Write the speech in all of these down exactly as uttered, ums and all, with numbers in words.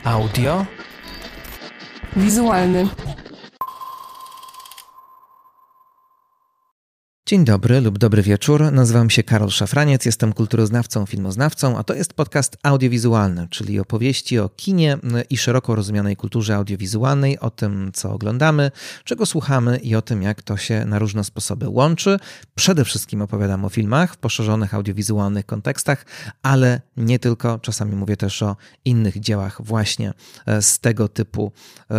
Audio. Wizualny. Dzień dobry lub dobry wieczór. Nazywam się Karol Szafraniec, jestem kulturoznawcą, filmoznawcą, a to jest podcast audiowizualny, czyli opowieści o kinie i szeroko rozumianej kulturze audiowizualnej, o tym, co oglądamy, czego słuchamy i o tym, jak to się na różne sposoby łączy. Przede wszystkim opowiadam o filmach w poszerzonych audiowizualnych kontekstach, ale nie tylko. Czasami mówię też o innych dziełach właśnie z tego typu,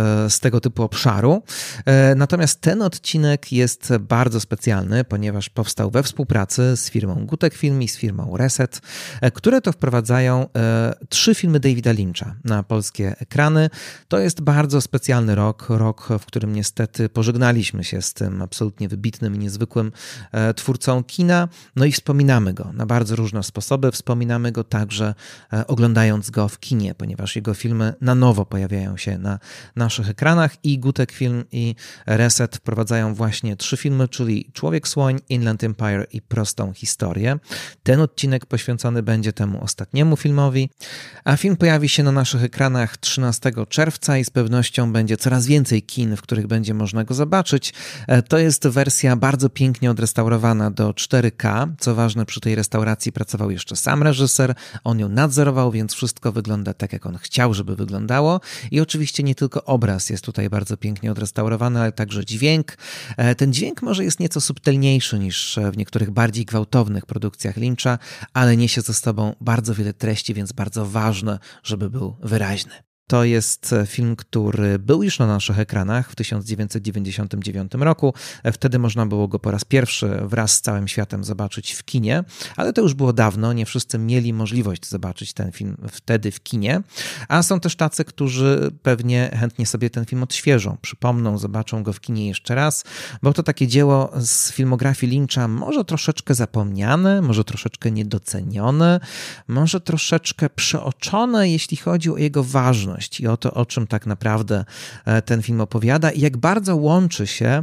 z tego typu obszaru. Natomiast ten odcinek jest bardzo specjalny, ponieważ powstał we współpracy z firmą Gutek Film i z firmą Reset, które to wprowadzają e, trzy filmy Davida Lyncha na polskie ekrany. To jest bardzo specjalny rok, rok, w którym niestety pożegnaliśmy się z tym absolutnie wybitnym i niezwykłym e, twórcą kina, no i wspominamy go na bardzo różne sposoby. Wspominamy go także e, oglądając go w kinie, ponieważ jego filmy na nowo pojawiają się na naszych ekranach i Gutek Film i Reset wprowadzają właśnie trzy filmy, czyli Człowiek Słoń, Inland Empire i Prostą historię. Ten odcinek poświęcony będzie temu ostatniemu filmowi, a film pojawi się na naszych ekranach trzynastego czerwca i z pewnością będzie coraz więcej kin, w których będzie można go zobaczyć. To jest wersja bardzo pięknie odrestaurowana do cztery K. Co ważne, przy tej restauracji pracował jeszcze sam reżyser, on ją nadzorował, więc wszystko wygląda tak, jak on chciał, żeby wyglądało. I oczywiście nie tylko obraz jest tutaj bardzo pięknie odrestaurowany, ale także dźwięk. Ten dźwięk może jest nieco subtelniejszy niż w niektórych bardziej gwałtownych produkcjach Lyncha, ale niesie ze sobą bardzo wiele treści, więc bardzo ważne, żeby był wyraźny. To jest film, który był już na naszych ekranach w tysiąc dziewięćset dziewięćdziesiątym dziewiątym roku. Wtedy można było go po raz pierwszy wraz z całym światem zobaczyć w kinie, ale to już było dawno. Nie wszyscy mieli możliwość zobaczyć ten film wtedy w kinie, a są też tacy, którzy pewnie chętnie sobie ten film odświeżą, przypomną, zobaczą go w kinie jeszcze raz, bo to takie dzieło z filmografii Lyncha może troszeczkę zapomniane, może troszeczkę niedocenione, może troszeczkę przeoczone, jeśli chodzi o jego ważność i o to, o czym tak naprawdę ten film opowiada i jak bardzo łączy się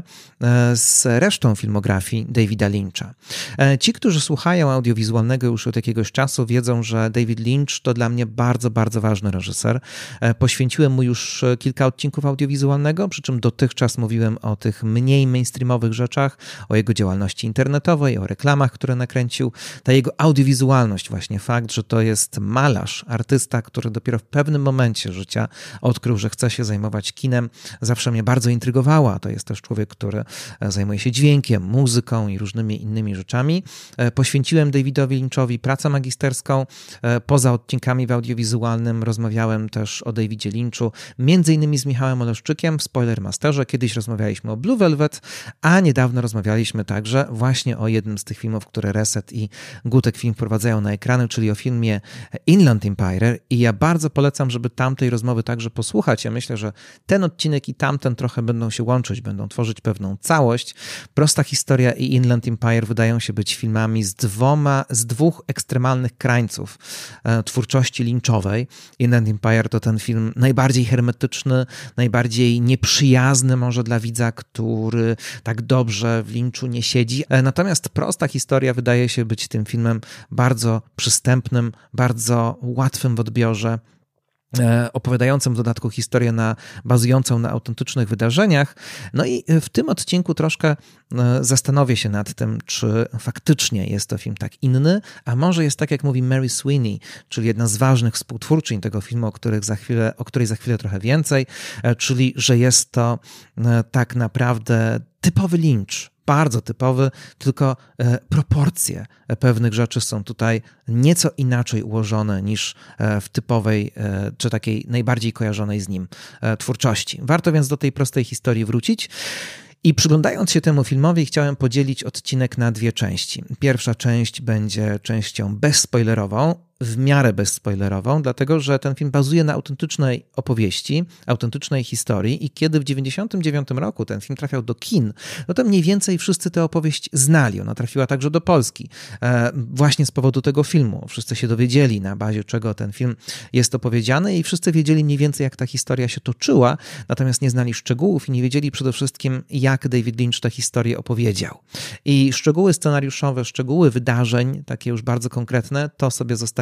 z resztą filmografii Davida Lyncha. Ci, którzy słuchają audiowizualnego już od jakiegoś czasu, wiedzą, że David Lynch to dla mnie bardzo, bardzo ważny reżyser. Poświęciłem mu już kilka odcinków audiowizualnego, przy czym dotychczas mówiłem o tych mniej mainstreamowych rzeczach, o jego działalności internetowej, o reklamach, które nakręcił. Ta jego audiowizualność, właśnie fakt, że to jest malarz, artysta, który dopiero w pewnym momencie życia odkrył, że chce się zajmować kinem, zawsze mnie bardzo intrygowała. To jest też człowiek, który zajmuje się dźwiękiem, muzyką i różnymi innymi rzeczami. Poświęciłem Davidowi Lynchowi pracę magisterską. Poza odcinkami w audiowizualnym rozmawiałem też o Davidzie Lynchu, między innymi z Michałem Oleszczykiem w Spoilermasterze. Kiedyś rozmawialiśmy o Blue Velvet, a niedawno rozmawialiśmy także właśnie o jednym z tych filmów, które Reset i Gutek Film wprowadzają na ekrany, czyli o filmie Inland Empire i ja bardzo polecam, żeby tamtej rozmowy także posłuchać. Ja myślę, że ten odcinek i tamten trochę będą się łączyć, będą tworzyć pewną całość. Prosta historia i Inland Empire wydają się być filmami z dwoma, z dwóch ekstremalnych krańców e, twórczości Lynchowej. Inland Empire to ten film najbardziej hermetyczny, najbardziej nieprzyjazny może dla widza, który tak dobrze w Lynchu nie siedzi. E, natomiast Prosta historia wydaje się być tym filmem bardzo przystępnym, bardzo łatwym w odbiorze, opowiadającym w dodatku historię na, bazującą na autentycznych wydarzeniach. No i w tym odcinku troszkę zastanowię się nad tym, czy faktycznie jest to film tak inny, a może jest tak, jak mówi Mary Sweeney, czyli jedna z ważnych współtwórczyń tego filmu, o, których za chwilę, o której za chwilę trochę więcej, czyli że jest to tak naprawdę typowy Lynch. Bardzo typowy, tylko e, proporcje pewnych rzeczy są tutaj nieco inaczej ułożone niż e, w typowej, e, czy takiej najbardziej kojarzonej z nim e, twórczości. Warto więc do tej prostej historii wrócić. I przyglądając się temu filmowi, chciałem podzielić odcinek na dwie części. Pierwsza część będzie częścią bezspoilerową, w miarę bezspoilerową, dlatego że ten film bazuje na autentycznej opowieści, autentycznej historii i kiedy w dziewięćdziesiątym dziewiątym roku ten film trafiał do kin, no to mniej więcej wszyscy tę opowieść znali. Ona trafiła także do Polski e, właśnie z powodu tego filmu. Wszyscy się dowiedzieli, na bazie czego ten film jest opowiedziany i wszyscy wiedzieli mniej więcej, jak ta historia się toczyła, natomiast nie znali szczegółów i nie wiedzieli przede wszystkim, jak David Lynch tę historię opowiedział. I szczegóły scenariuszowe, szczegóły wydarzeń, takie już bardzo konkretne, to sobie zostawiam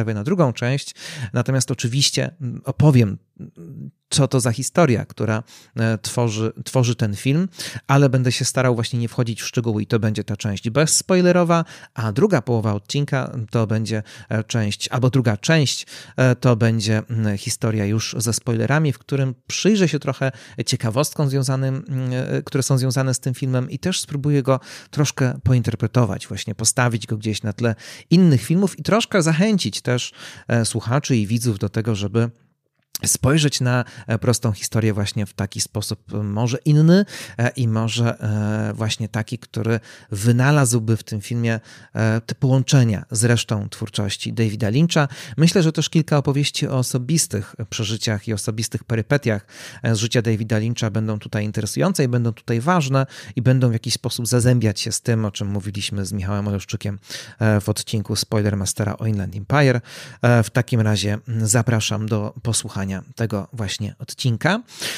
nastawię na drugą część, natomiast oczywiście opowiem, co to za historia, która tworzy, tworzy ten film, ale będę się starał właśnie nie wchodzić w szczegóły i to będzie ta część bezspoilerowa, a druga połowa odcinka to będzie część, albo druga część to będzie historia już ze spoilerami, w którym przyjrzę się trochę ciekawostkom związanym, które są związane z tym filmem i też spróbuję go troszkę pointerpretować, właśnie postawić go gdzieś na tle innych filmów i troszkę zachęcić też słuchaczy i widzów do tego, żeby spojrzeć na prostą historię właśnie w taki sposób może inny i może właśnie taki, który wynalazłby w tym filmie te połączenia z resztą twórczości Davida Lyncha. Myślę, że też kilka opowieści o osobistych przeżyciach i osobistych perypetiach z życia Davida Lyncha będą tutaj interesujące i będą tutaj ważne i będą w jakiś sposób zazębiać się z tym, o czym mówiliśmy z Michałem Oleszczykiem w odcinku Spoilermastera o Inland Empire. W takim razie zapraszam do posłuchania tego właśnie odcinka.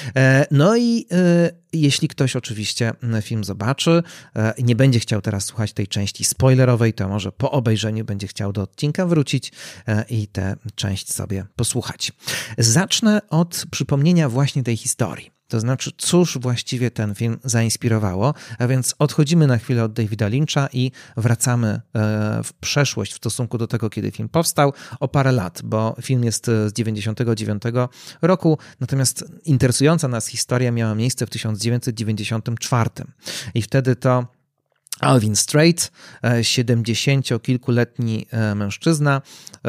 No i jeśli ktoś oczywiście film zobaczy i nie będzie chciał teraz słuchać tej części spoilerowej, to może po obejrzeniu będzie chciał do odcinka wrócić i tę część sobie posłuchać. Zacznę od przypomnienia właśnie tej historii. To znaczy, cóż właściwie ten film zainspirowało, a więc odchodzimy na chwilę od Davida Lyncha i wracamy w przeszłość w stosunku do tego, kiedy film powstał, o parę lat, bo film jest z dziewięćdziesiątego dziewiątego roku, natomiast interesująca nas historia miała miejsce w tysiąc dziewięćset dziewięćdziesiątym czwartym i wtedy to Alvin Straight, siedemdziesięciokilkuletni mężczyzna,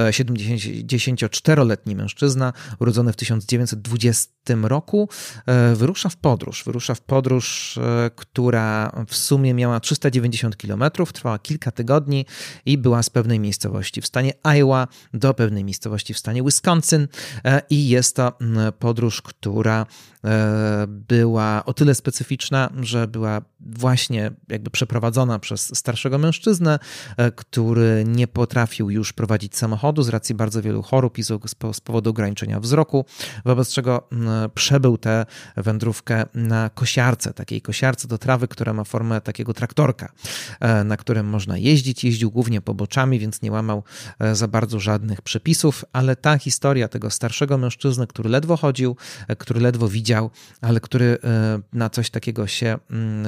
siedemdziesięcioczteroletni mężczyzna, urodzony w tysiąc dziewięćset dwudziestym roku, wyrusza w podróż. Wyrusza w podróż, która w sumie miała trzysta dziewięćdziesiąt kilometrów, trwała kilka tygodni i była z pewnej miejscowości w stanie Iowa do pewnej miejscowości w stanie Wisconsin i jest to podróż, która była o tyle specyficzna, że była właśnie jakby przeprowadzona przez starszego mężczyznę, który nie potrafił już prowadzić samochodu z racji bardzo wielu chorób i z powodu ograniczenia wzroku, wobec czego przebył tę wędrówkę na kosiarce, takiej kosiarce do trawy, która ma formę takiego traktorka, na którym można jeździć. Jeździł głównie poboczami, więc nie łamał za bardzo żadnych przepisów, ale ta historia tego starszego mężczyzny, który ledwo chodził, który ledwo widział, ale który na coś takiego się,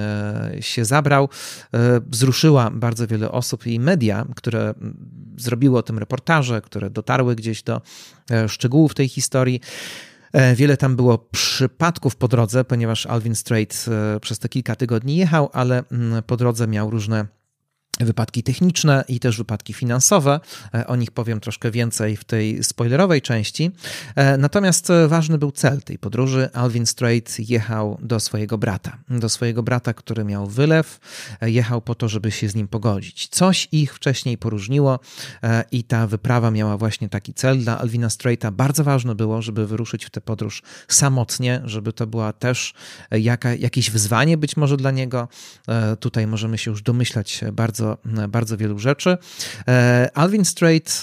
się zabrał, wzruszyła bardzo wiele osób i media, które zrobiły o tym reportaże, które dotarły gdzieś do szczegółów tej historii. Wiele tam było przypadków po drodze, ponieważ Alvin Straight przez te kilka tygodni jechał, ale po drodze miał różne wypadki techniczne i też wypadki finansowe. O nich powiem troszkę więcej w tej spoilerowej części. Natomiast ważny był cel tej podróży. Alvin Straight jechał do swojego brata. Do swojego brata, który miał wylew. Jechał po to, żeby się z nim pogodzić. Coś ich wcześniej poróżniło i ta wyprawa miała właśnie taki cel. Dla Alvina Straighta bardzo ważne było, żeby wyruszyć w tę podróż samotnie, żeby to była też jaka, jakieś wyzwanie być może dla niego. Tutaj możemy się już domyślać bardzo bardzo wielu rzeczy. Alvin Straight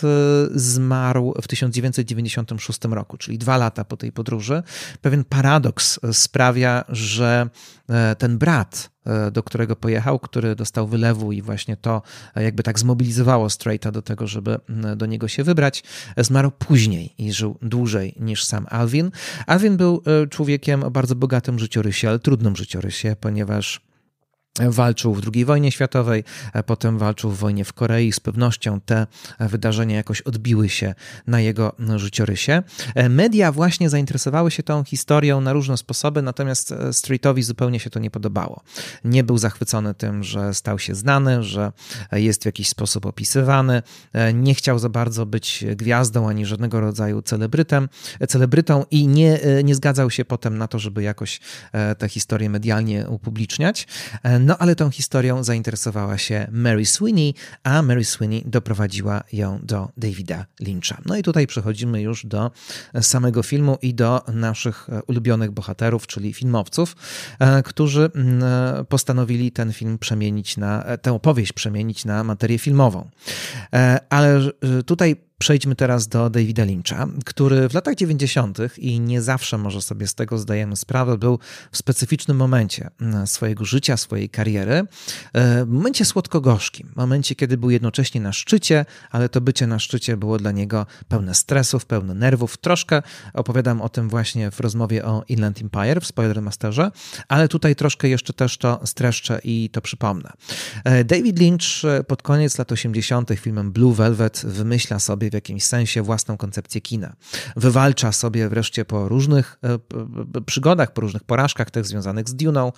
zmarł w tysiąc dziewięćset dziewięćdziesiątym szóstym roku, czyli dwa lata po tej podróży. Pewien paradoks sprawia, że ten brat, do którego pojechał, który dostał wylewu i właśnie to jakby tak zmobilizowało Straighta do tego, żeby do niego się wybrać, zmarł później i żył dłużej niż sam Alvin. Alvin był człowiekiem o bardzo bogatym życiorysie, ale trudnym życiorysie, ponieważ walczył w drugiej wojnie światowej, potem walczył w wojnie w Korei. Z pewnością te wydarzenia jakoś odbiły się na jego życiorysie. Media właśnie zainteresowały się tą historią na różne sposoby, natomiast Straightowi zupełnie się to nie podobało. Nie był zachwycony tym, że stał się znany, że jest w jakiś sposób opisywany. Nie chciał za bardzo być gwiazdą ani żadnego rodzaju celebrytem, celebrytą i nie, nie zgadzał się potem na to, żeby jakoś tę historię medialnie upubliczniać. No ale tą historią zainteresowała się Mary Sweeney, a Mary Sweeney doprowadziła ją do Davida Lyncha. No i tutaj przechodzimy już do samego filmu i do naszych ulubionych bohaterów, czyli filmowców, którzy postanowili ten film przemienić na, tę opowieść przemienić na materię filmową. Ale tutaj przejdźmy teraz do Davida Lyncha, który w latach dziewięćdziesiątych i nie zawsze może sobie z tego zdajemy sprawę, był w specyficznym momencie swojego życia, swojej kariery, w momencie słodko-gorzkim, w momencie, kiedy był jednocześnie na szczycie, ale to bycie na szczycie było dla niego pełne stresów, pełne nerwów. Troszkę opowiadam o tym właśnie w rozmowie o Inland Empire w Spoilermasterze, ale tutaj troszkę jeszcze też to streszczę i to przypomnę. David Lynch pod koniec lat osiemdziesiątych filmem Blue Velvet wymyśla sobie w jakimś sensie własną koncepcję kina. Wywalcza sobie wreszcie po różnych przygodach, po różnych porażkach też związanych z Duną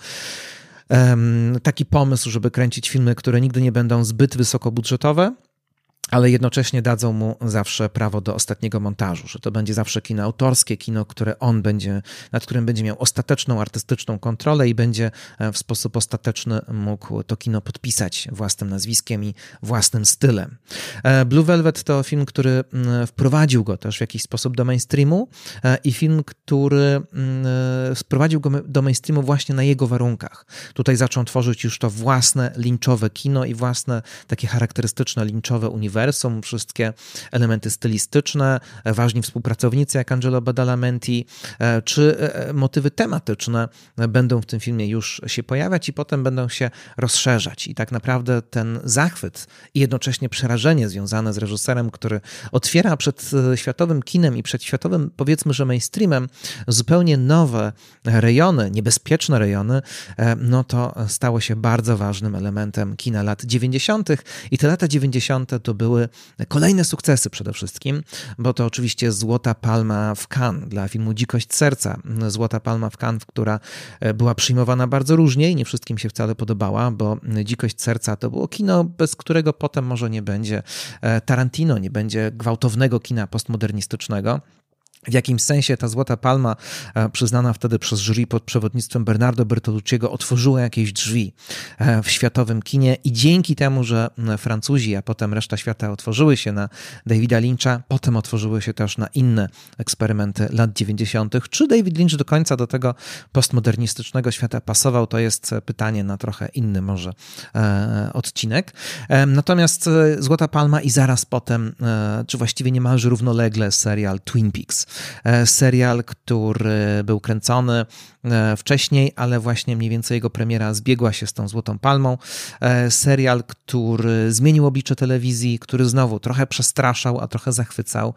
taki pomysł, żeby kręcić filmy, które nigdy nie będą zbyt wysokobudżetowe, ale jednocześnie dadzą mu zawsze prawo do ostatniego montażu, że to będzie zawsze kino autorskie, kino, które on będzie, nad którym będzie miał ostateczną artystyczną kontrolę i będzie w sposób ostateczny mógł to kino podpisać własnym nazwiskiem i własnym stylem. Blue Velvet to film, który wprowadził go też w jakiś sposób do mainstreamu i film, który wprowadził go do mainstreamu właśnie na jego warunkach. Tutaj zaczął tworzyć już to własne lynchowe kino i własne takie charakterystyczne lynchowe uniwersum, wszystkie elementy stylistyczne, ważni współpracownicy jak Angelo Badalamenti, czy motywy tematyczne będą w tym filmie już się pojawiać i potem będą się rozszerzać. I tak naprawdę ten zachwyt i jednocześnie przerażenie związane z reżyserem, który otwiera przed światowym kinem i przed światowym, powiedzmy, że mainstreamem zupełnie nowe rejony, niebezpieczne rejony, no to stało się bardzo ważnym elementem kina lat dziewięćdziesiątych i te lata dziewięćdziesiąte to były kolejne sukcesy przede wszystkim, bo to oczywiście Złota Palma w Cannes dla filmu Dzikość serca. Złota Palma w Cannes, która była przyjmowana bardzo różnie i nie wszystkim się wcale podobała, bo Dzikość serca to było kino, bez którego potem może nie będzie Tarantino, nie będzie gwałtownego kina postmodernistycznego. W jakimś sensie ta Złota Palma, przyznana wtedy przez jury pod przewodnictwem Bernardo Bertolucciego, otworzyła jakieś drzwi w światowym kinie i dzięki temu, że Francuzi, a potem reszta świata otworzyły się na Davida Lyncha, potem otworzyły się też na inne eksperymenty lat dziewięćdziesiątych. Czy David Lynch do końca do tego postmodernistycznego świata pasował, to jest pytanie na trochę inny może odcinek. Natomiast Złota Palma i zaraz potem, czy właściwie niemalże równolegle serial Twin Peaks. Serial, który był kręcony wcześniej, ale właśnie mniej więcej jego premiera zbiegła się z tą Złotą Palmą. Serial, który zmienił oblicze telewizji, który znowu trochę przestraszał, a trochę zachwycał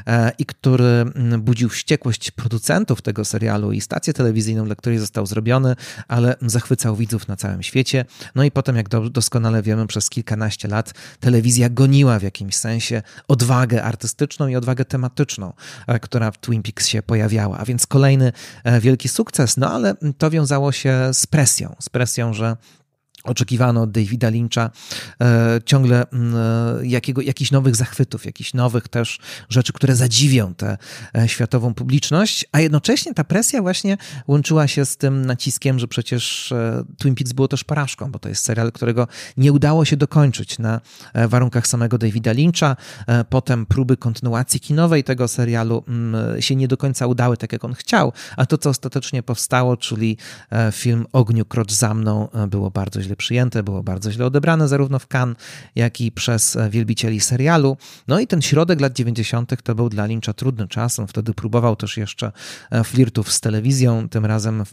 i który budził wściekłość producentów tego serialu i stację telewizyjną, dla której został zrobiony, ale zachwycał widzów na całym świecie. No i potem, jak doskonale wiemy, przez kilkanaście lat telewizja goniła w jakimś sensie odwagę artystyczną i odwagę tematyczną, która w Twin Peaks się pojawiała. A więc kolejny wielki sukces, no ale to wiązało się z presją, z presją, że oczekiwano od Davida Lyncha e, ciągle e, jakiego, jakichś nowych zachwytów, jakichś nowych też rzeczy, które zadziwią tę e, światową publiczność, a jednocześnie ta presja właśnie łączyła się z tym naciskiem, że przecież e, Twin Peaks było też porażką, bo to jest serial, którego nie udało się dokończyć na e, warunkach samego Davida Lyncha. E, potem próby kontynuacji kinowej tego serialu m, się nie do końca udały tak, jak on chciał, a to, co ostatecznie powstało, czyli e, film Ogniu krocz za mną, e, było bardzo źle przyjęte, było bardzo źle odebrane zarówno w Cannes, jak i przez wielbicieli serialu. No i ten środek lat dziewięćdziesiątych to był dla Lyncha trudny czas. On wtedy próbował też jeszcze flirtów z telewizją, tym razem w,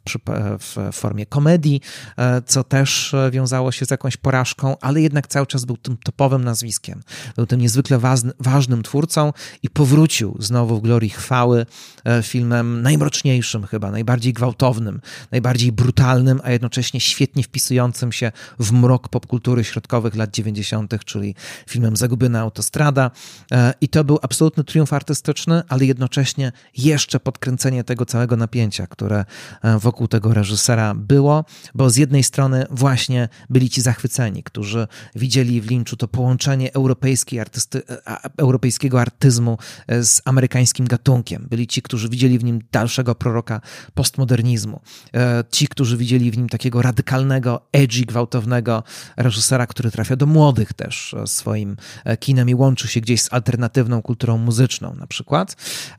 w formie komedii, co też wiązało się z jakąś porażką, ale jednak cały czas był tym topowym nazwiskiem. Był tym niezwykle ważny, ważnym twórcą i powrócił znowu w glorii chwały filmem najmroczniejszym chyba, najbardziej gwałtownym, najbardziej brutalnym, a jednocześnie świetnie wpisującym się w mrok popkultury środkowych lat dziewięćdziesiątych, czyli filmem Zagubiona autostrada. I to był absolutny triumf artystyczny, ale jednocześnie jeszcze podkręcenie tego całego napięcia, które wokół tego reżysera było, bo z jednej strony właśnie byli ci zachwyceni, którzy widzieli w Lynchu to połączenie europejskiej artysty, europejskiego artyzmu z amerykańskim gatunkiem. Byli ci, którzy widzieli w nim dalszego proroka postmodernizmu. Ci, którzy widzieli w nim takiego radykalnego, edgy, gwałtownego reżysera, który trafia do młodych też swoim kinem i łączy się gdzieś z alternatywną kulturą muzyczną na przykład.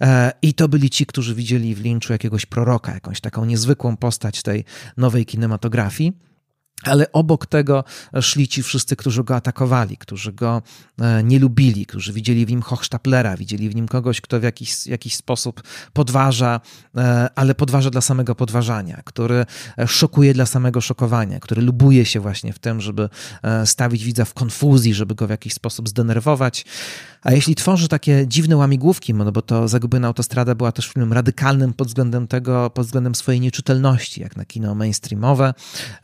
I to byli ci, którzy widzieli w Lynchu jakiegoś proroka, jakąś taką niezwykłą postać tej nowej kinematografii. Ale obok tego szli ci wszyscy, którzy go atakowali, którzy go nie lubili, którzy widzieli w nim Hochstaplera, widzieli w nim kogoś, kto w jakiś, jakiś sposób podważa, ale podważa dla samego podważania, który szokuje dla samego szokowania, który lubuje się właśnie w tym, żeby stawić widza w konfuzji, żeby go w jakiś sposób zdenerwować. A jeśli tworzy takie dziwne łamigłówki, no bo to Zagubiona autostrada była też filmem radykalnym pod względem tego, pod względem swojej nieczytelności, jak na kino mainstreamowe,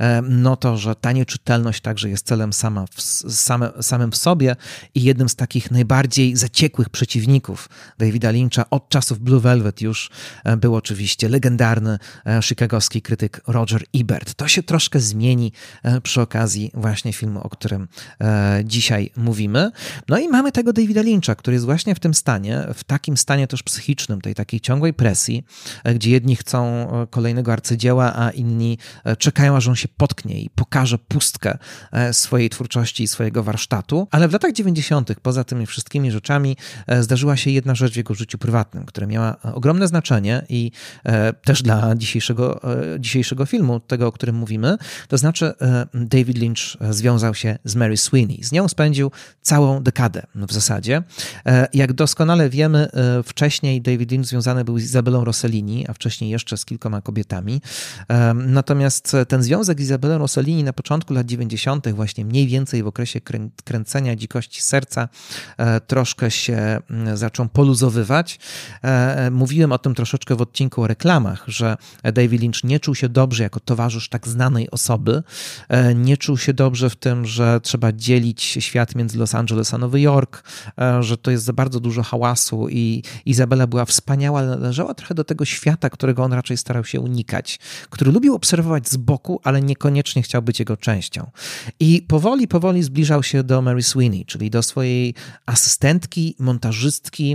no to, że ta nieczytelność także jest celem sama w, same, samym w sobie i jednym z takich najbardziej zaciekłych przeciwników Davida Lyncha od czasów Blue Velvet już był oczywiście legendarny chicagowski krytyk Roger Ebert. To się troszkę zmieni przy okazji właśnie filmu, o którym dzisiaj mówimy. No i mamy tego Davida Lyncha, który jest właśnie w tym stanie, w takim stanie też psychicznym, tej takiej ciągłej presji, gdzie jedni chcą kolejnego arcydzieła, a inni czekają, aż on się potknie i pokaże pustkę swojej twórczości i swojego warsztatu. Ale w latach dziewięćdziesiątych poza tymi wszystkimi rzeczami zdarzyła się jedna rzecz w jego życiu prywatnym, która miała ogromne znaczenie i też dla dzisiejszego, dzisiejszego filmu, tego, o którym mówimy. To znaczy David Lynch związał się z Mary Sweeney. Z nią spędził całą dekadę w zasadzie. Jak doskonale wiemy, wcześniej David Lynch związany był z Izabelą Rossellini, a wcześniej jeszcze z kilkoma kobietami. Natomiast ten związek z Izabelą Rossellini na początku lat dziewięćdziesiątych, właśnie mniej więcej w okresie krę- kręcenia Dzikości serca, troszkę się zaczął poluzowywać. Mówiłem o tym troszeczkę w odcinku o reklamach, że David Lynch nie czuł się dobrze jako towarzysz tak znanej osoby. Nie czuł się dobrze w tym, że trzeba dzielić świat między Los Angeles a Nowy Jork, że to jest za bardzo dużo hałasu i Izabela była wspaniała, ale należała trochę do tego świata, którego on raczej starał się unikać, który lubił obserwować z boku, ale niekoniecznie chciał być jego częścią. I powoli, powoli zbliżał się do Mary Sweeney, czyli do swojej asystentki, montażystki,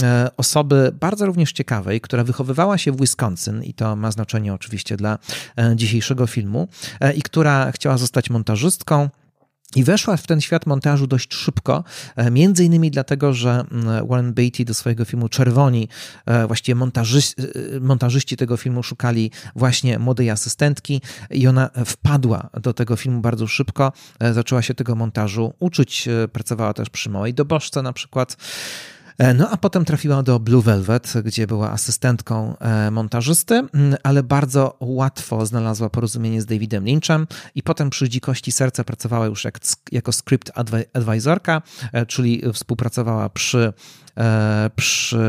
osoby bardzo również ciekawej, która wychowywała się w Wisconsin i to ma znaczenie oczywiście dla dzisiejszego filmu i która chciała zostać montażystką. I weszła w ten świat montażu dość szybko, między innymi dlatego, że Warren Beatty do swojego filmu Czerwoni, właściwie montażyści, montażyści tego filmu szukali właśnie młodej asystentki i ona wpadła do tego filmu bardzo szybko, zaczęła się tego montażu uczyć, pracowała też przy Małej Dobożce na przykład. No a potem trafiła do Blue Velvet, gdzie była asystentką montażysty, ale bardzo łatwo znalazła porozumienie z Davidem Lynchem i potem przy Dzikości serca pracowała już jak, jako script advisorka, czyli współpracowała przy, przy,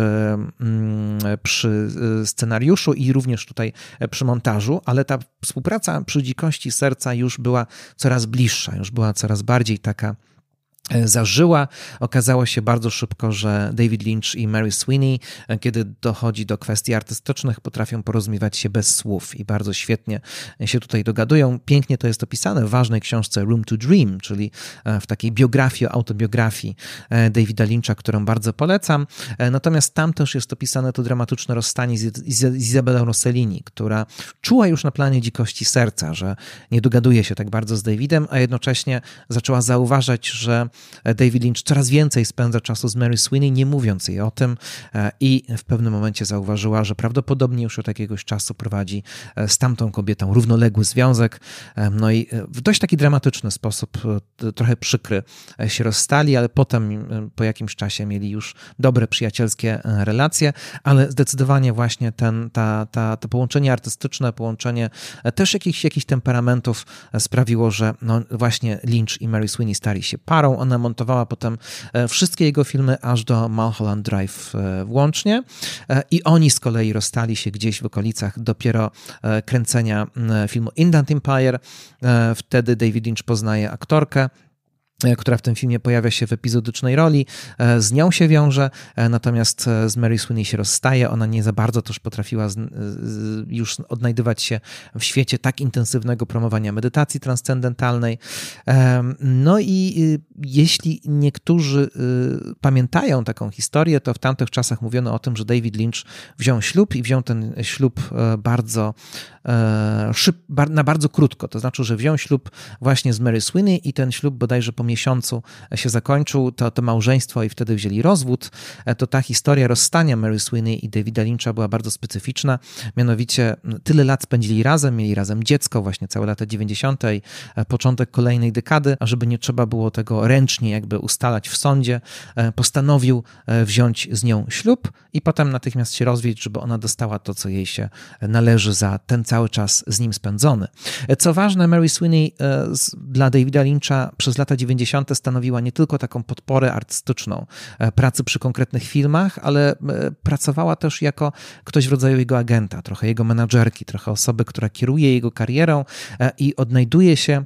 przy scenariuszu i również tutaj przy montażu, ale ta współpraca przy Dzikości serca już była coraz bliższa, już była coraz bardziej taka zażyła. Okazało się bardzo szybko, że David Lynch i Mary Sweeney, kiedy dochodzi do kwestii artystycznych, potrafią porozumiewać się bez słów i bardzo świetnie się tutaj dogadują. Pięknie to jest opisane w ważnej książce Room to Dream, czyli w takiej biografii, autobiografii Davida Lyncha, którą bardzo polecam. Natomiast tam też jest opisane to dramatyczne rozstanie z, z, z Izabelą Rossellini, która czuła już na planie Dzikości serca, że nie dogaduje się tak bardzo z Davidem, a jednocześnie zaczęła zauważać, że David Lynch coraz więcej spędza czasu z Mary Sweeney, nie mówiąc jej o tym, i w pewnym momencie zauważyła, że prawdopodobnie już od jakiegoś czasu prowadzi z tamtą kobietą równoległy związek. No i w dość taki dramatyczny sposób, trochę przykry, się rozstali, ale potem po jakimś czasie mieli już dobre, przyjacielskie relacje, ale zdecydowanie właśnie ten, ta, ta, to połączenie artystyczne, połączenie też jakichś, jakichś temperamentów sprawiło, że no właśnie Lynch i Mary Sweeney stali się parą. Ona montowała potem wszystkie jego filmy aż do Mulholland Drive włącznie i oni z kolei rozstali się gdzieś w okolicach dopiero kręcenia filmu Inland Empire. Wtedy David Lynch poznaje aktorkę, która w tym filmie pojawia się w epizodycznej roli. Z nią się wiąże, natomiast z Mary Sweeney się rozstaje. Ona nie za bardzo też potrafiła już odnajdywać się w świecie tak intensywnego promowania medytacji transcendentalnej. No i jeśli niektórzy pamiętają taką historię, to w tamtych czasach mówiono o tym, że David Lynch wziął ślub i wziął ten ślub bardzo szyb, na bardzo krótko. To znaczy, że wziął ślub właśnie z Mary Sweeney i ten ślub bodajże pomiędzy miesiącu się zakończył to, to małżeństwo i wtedy wzięli rozwód, to ta historia rozstania Mary Sweeney i Davida Lyncha była bardzo specyficzna. Mianowicie tyle lat spędzili razem, mieli razem dziecko, właśnie całe lata dziewięćdziesiąte, początek kolejnej dekady, a żeby nie trzeba było tego ręcznie jakby ustalać w sądzie, postanowił wziąć z nią ślub i potem natychmiast się rozwieść, żeby ona dostała to, co jej się należy za ten cały czas z nim spędzony. Co ważne, Mary Sweeney dla Davida Lyncha przez lata dziewięćdziesiąte stanowiła nie tylko taką podporę artystyczną pracy przy konkretnych filmach, ale pracowała też jako ktoś w rodzaju jego agenta, trochę jego menadżerki, trochę osoby, która kieruje jego karierą i odnajduje się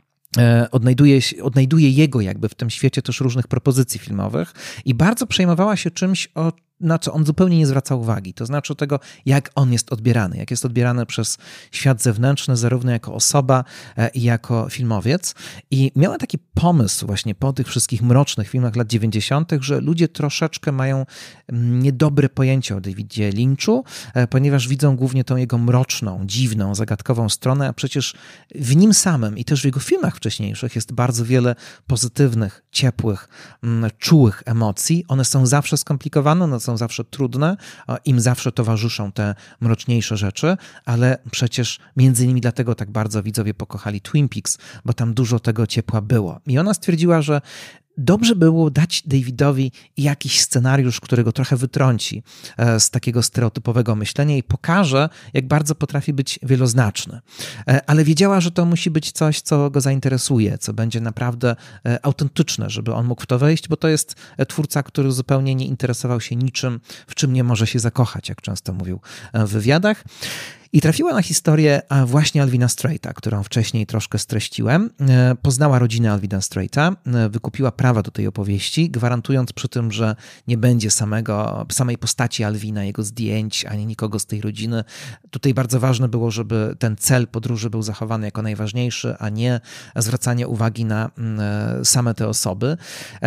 Odnajduje, odnajduje jego jakby w tym świecie też różnych propozycji filmowych i bardzo przejmowała się czymś, o, na co on zupełnie nie zwracał uwagi. To znaczy tego, jak on jest odbierany, jak jest odbierany przez świat zewnętrzny, zarówno jako osoba i jako filmowiec. I miała taki pomysł właśnie po tych wszystkich mrocznych filmach lat dziewięćdziesiątych, że ludzie troszeczkę mają niedobre pojęcie o Davidzie Lynchu, ponieważ widzą głównie tą jego mroczną, dziwną, zagadkową stronę, a przecież w nim samym i też w jego filmach wcześniejszych jest bardzo wiele pozytywnych, ciepłych, czułych emocji. One są zawsze skomplikowane, one są zawsze trudne, im zawsze towarzyszą te mroczniejsze rzeczy, ale przecież między innymi dlatego tak bardzo widzowie pokochali Twin Peaks, bo tam dużo tego ciepła było. I ona stwierdziła, że dobrze było dać Davidowi jakiś scenariusz, który go trochę wytrąci z takiego stereotypowego myślenia i pokaże, jak bardzo potrafi być wieloznaczny. Ale wiedziała, że to musi być coś, co go zainteresuje, co będzie naprawdę autentyczne, żeby on mógł w to wejść, bo to jest twórca, który zupełnie nie interesował się niczym, w czym nie może się zakochać, jak często mówił w wywiadach. I trafiła na historię właśnie Alvina Straita, którą wcześniej troszkę streściłem. Poznała rodzinę Alvina Straita, wykupiła prawa do tej opowieści, gwarantując przy tym, że nie będzie samego, samej postaci Alvina, jego zdjęć, ani nikogo z tej rodziny. Tutaj bardzo ważne było, żeby ten cel podróży był zachowany jako najważniejszy, a nie zwracanie uwagi na same te osoby.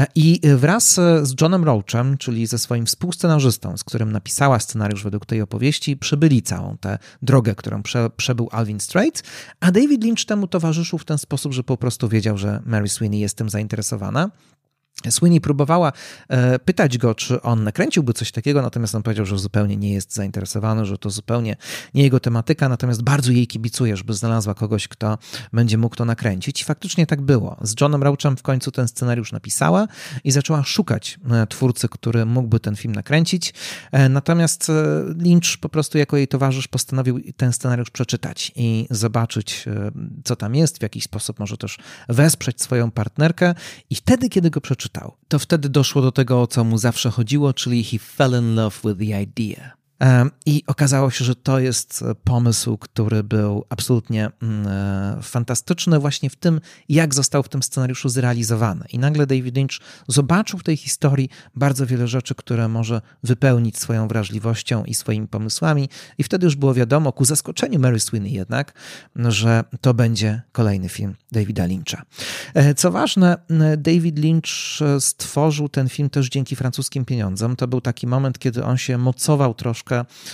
I wraz z Johnem Roachem, czyli ze swoim współscenarzystą, z którym napisała scenariusz według tej opowieści, przybyli całą tę drogę, którą prze, przebył Alvin Strait, a David Lynch temu towarzyszył w ten sposób, że po prostu wiedział, że Mary Sweeney jest tym zainteresowana. Sweeney próbowała e, pytać go, czy on nakręciłby coś takiego, natomiast on powiedział, że zupełnie nie jest zainteresowany, że to zupełnie nie jego tematyka, natomiast bardzo jej kibicuje, żeby znalazła kogoś, kto będzie mógł to nakręcić. I faktycznie tak było. Z Johnem Roachem w końcu ten scenariusz napisała i zaczęła szukać e, twórcy, który mógłby ten film nakręcić. E, natomiast e, Lynch po prostu jako jej towarzysz postanowił ten scenariusz przeczytać i zobaczyć, e, co tam jest, w jakiś sposób może też wesprzeć swoją partnerkę i wtedy, kiedy go przeczytał, to wtedy doszło do tego, o co mu zawsze chodziło, czyli he fell in love with the idea. I okazało się, że to jest pomysł, który był absolutnie fantastyczny właśnie w tym, jak został w tym scenariuszu zrealizowany. I nagle David Lynch zobaczył w tej historii bardzo wiele rzeczy, które może wypełnić swoją wrażliwością i swoimi pomysłami. I wtedy już było wiadomo, ku zaskoczeniu Mary Sweeney jednak, że to będzie kolejny film Davida Lyncha. Co ważne, David Lynch stworzył ten film też dzięki francuskim pieniądzom. To był taki moment, kiedy on się mocował troszkę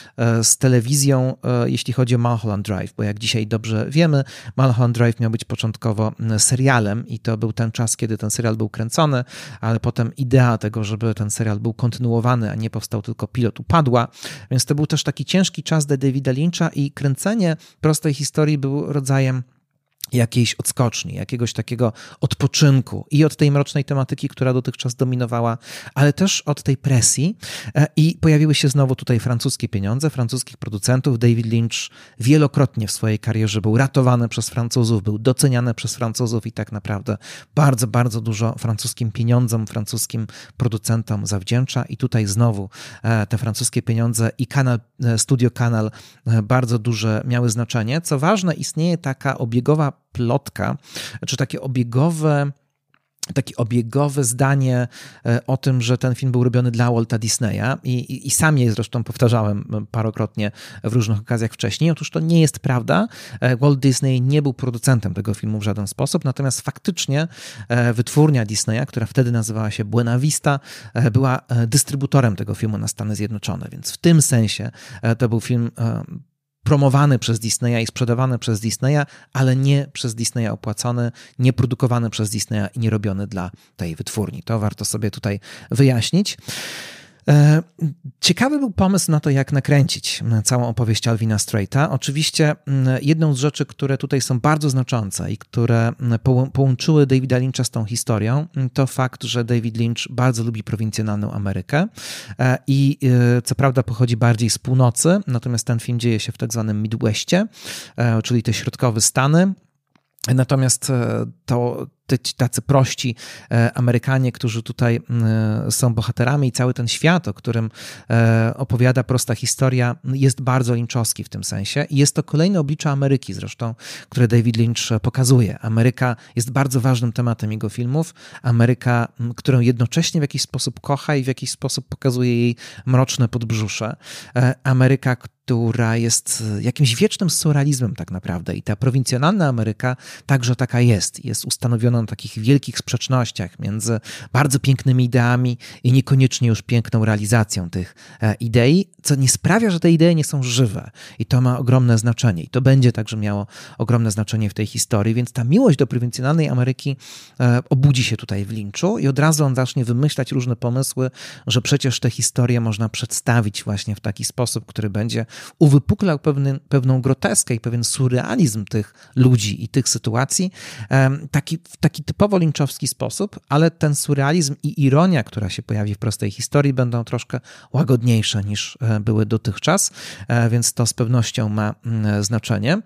z telewizją, jeśli chodzi o Mulholland Drive, bo jak dzisiaj dobrze wiemy, Mulholland Drive miał być początkowo serialem i to był ten czas, kiedy ten serial był kręcony, ale potem idea tego, żeby ten serial był kontynuowany, a nie powstał tylko pilot, upadła, więc to był też taki ciężki czas dla Davida Lyncha i kręcenie prostej historii był rodzajem jakiejś odskoczni, jakiegoś takiego odpoczynku i od tej mrocznej tematyki, która dotychczas dominowała, ale też od tej presji i pojawiły się znowu tutaj francuskie pieniądze, francuskich producentów. David Lynch wielokrotnie w swojej karierze był ratowany przez Francuzów, był doceniany przez Francuzów i tak naprawdę bardzo, bardzo dużo francuskim pieniądzom, francuskim producentom zawdzięcza i tutaj znowu te francuskie pieniądze i kanal, Studio Canal bardzo duże miały znaczenie. Co ważne, istnieje taka obiegowa plotka, czy takie obiegowe, takie obiegowe zdanie o tym, że ten film był robiony dla Walta Disneya i, i, i sam je zresztą powtarzałem parokrotnie w różnych okazjach wcześniej. Otóż to nie jest prawda. Walt Disney nie był producentem tego filmu w żaden sposób, natomiast faktycznie wytwórnia Disneya, która wtedy nazywała się Buena Vista, była dystrybutorem tego filmu na Stany Zjednoczone, więc w tym sensie to był film promowany przez Disneya i sprzedawany przez Disneya, ale nie przez Disneya opłacony, nie produkowany przez Disneya i nie robiony dla tej wytwórni. To warto sobie tutaj wyjaśnić. Ciekawy był pomysł na to, jak nakręcić całą opowieść Alvina Straita. Oczywiście jedną z rzeczy, które tutaj są bardzo znaczące i które połączyły Davida Lyncha z tą historią, to fakt, że David Lynch bardzo lubi prowincjonalną Amerykę i co prawda pochodzi bardziej z północy, natomiast ten film dzieje się w tak zwanym Midwestie, czyli te środkowe Stany. Natomiast to tacy prości Amerykanie, którzy tutaj są bohaterami i cały ten świat, o którym opowiada prosta historia, jest bardzo lynchowski w tym sensie i jest to kolejne oblicze Ameryki zresztą, które David Lynch pokazuje. Ameryka jest bardzo ważnym tematem jego filmów. Ameryka, którą jednocześnie w jakiś sposób kocha i w jakiś sposób pokazuje jej mroczne podbrzusze. Ameryka, która jest jakimś wiecznym surrealizmem tak naprawdę i ta prowincjonalna Ameryka także taka jest. Jest ustanowiona na takich wielkich sprzecznościach między bardzo pięknymi ideami i niekoniecznie już piękną realizacją tych idei, co nie sprawia, że te idee nie są żywe i to ma ogromne znaczenie i to będzie także miało ogromne znaczenie w tej historii, więc ta miłość do prowincjonalnej Ameryki obudzi się tutaj w Lynchu i od razu on zacznie wymyślać różne pomysły, że przecież tę historię można przedstawić właśnie w taki sposób, który będzie uwypuklał pewny, pewną groteskę i pewien surrealizm tych ludzi i tych sytuacji taki, w taki typowo lynchowski sposób, ale ten surrealizm i ironia, która się pojawi w prostej historii, będą troszkę łagodniejsze niż były dotychczas, więc to z pewnością ma znaczenie.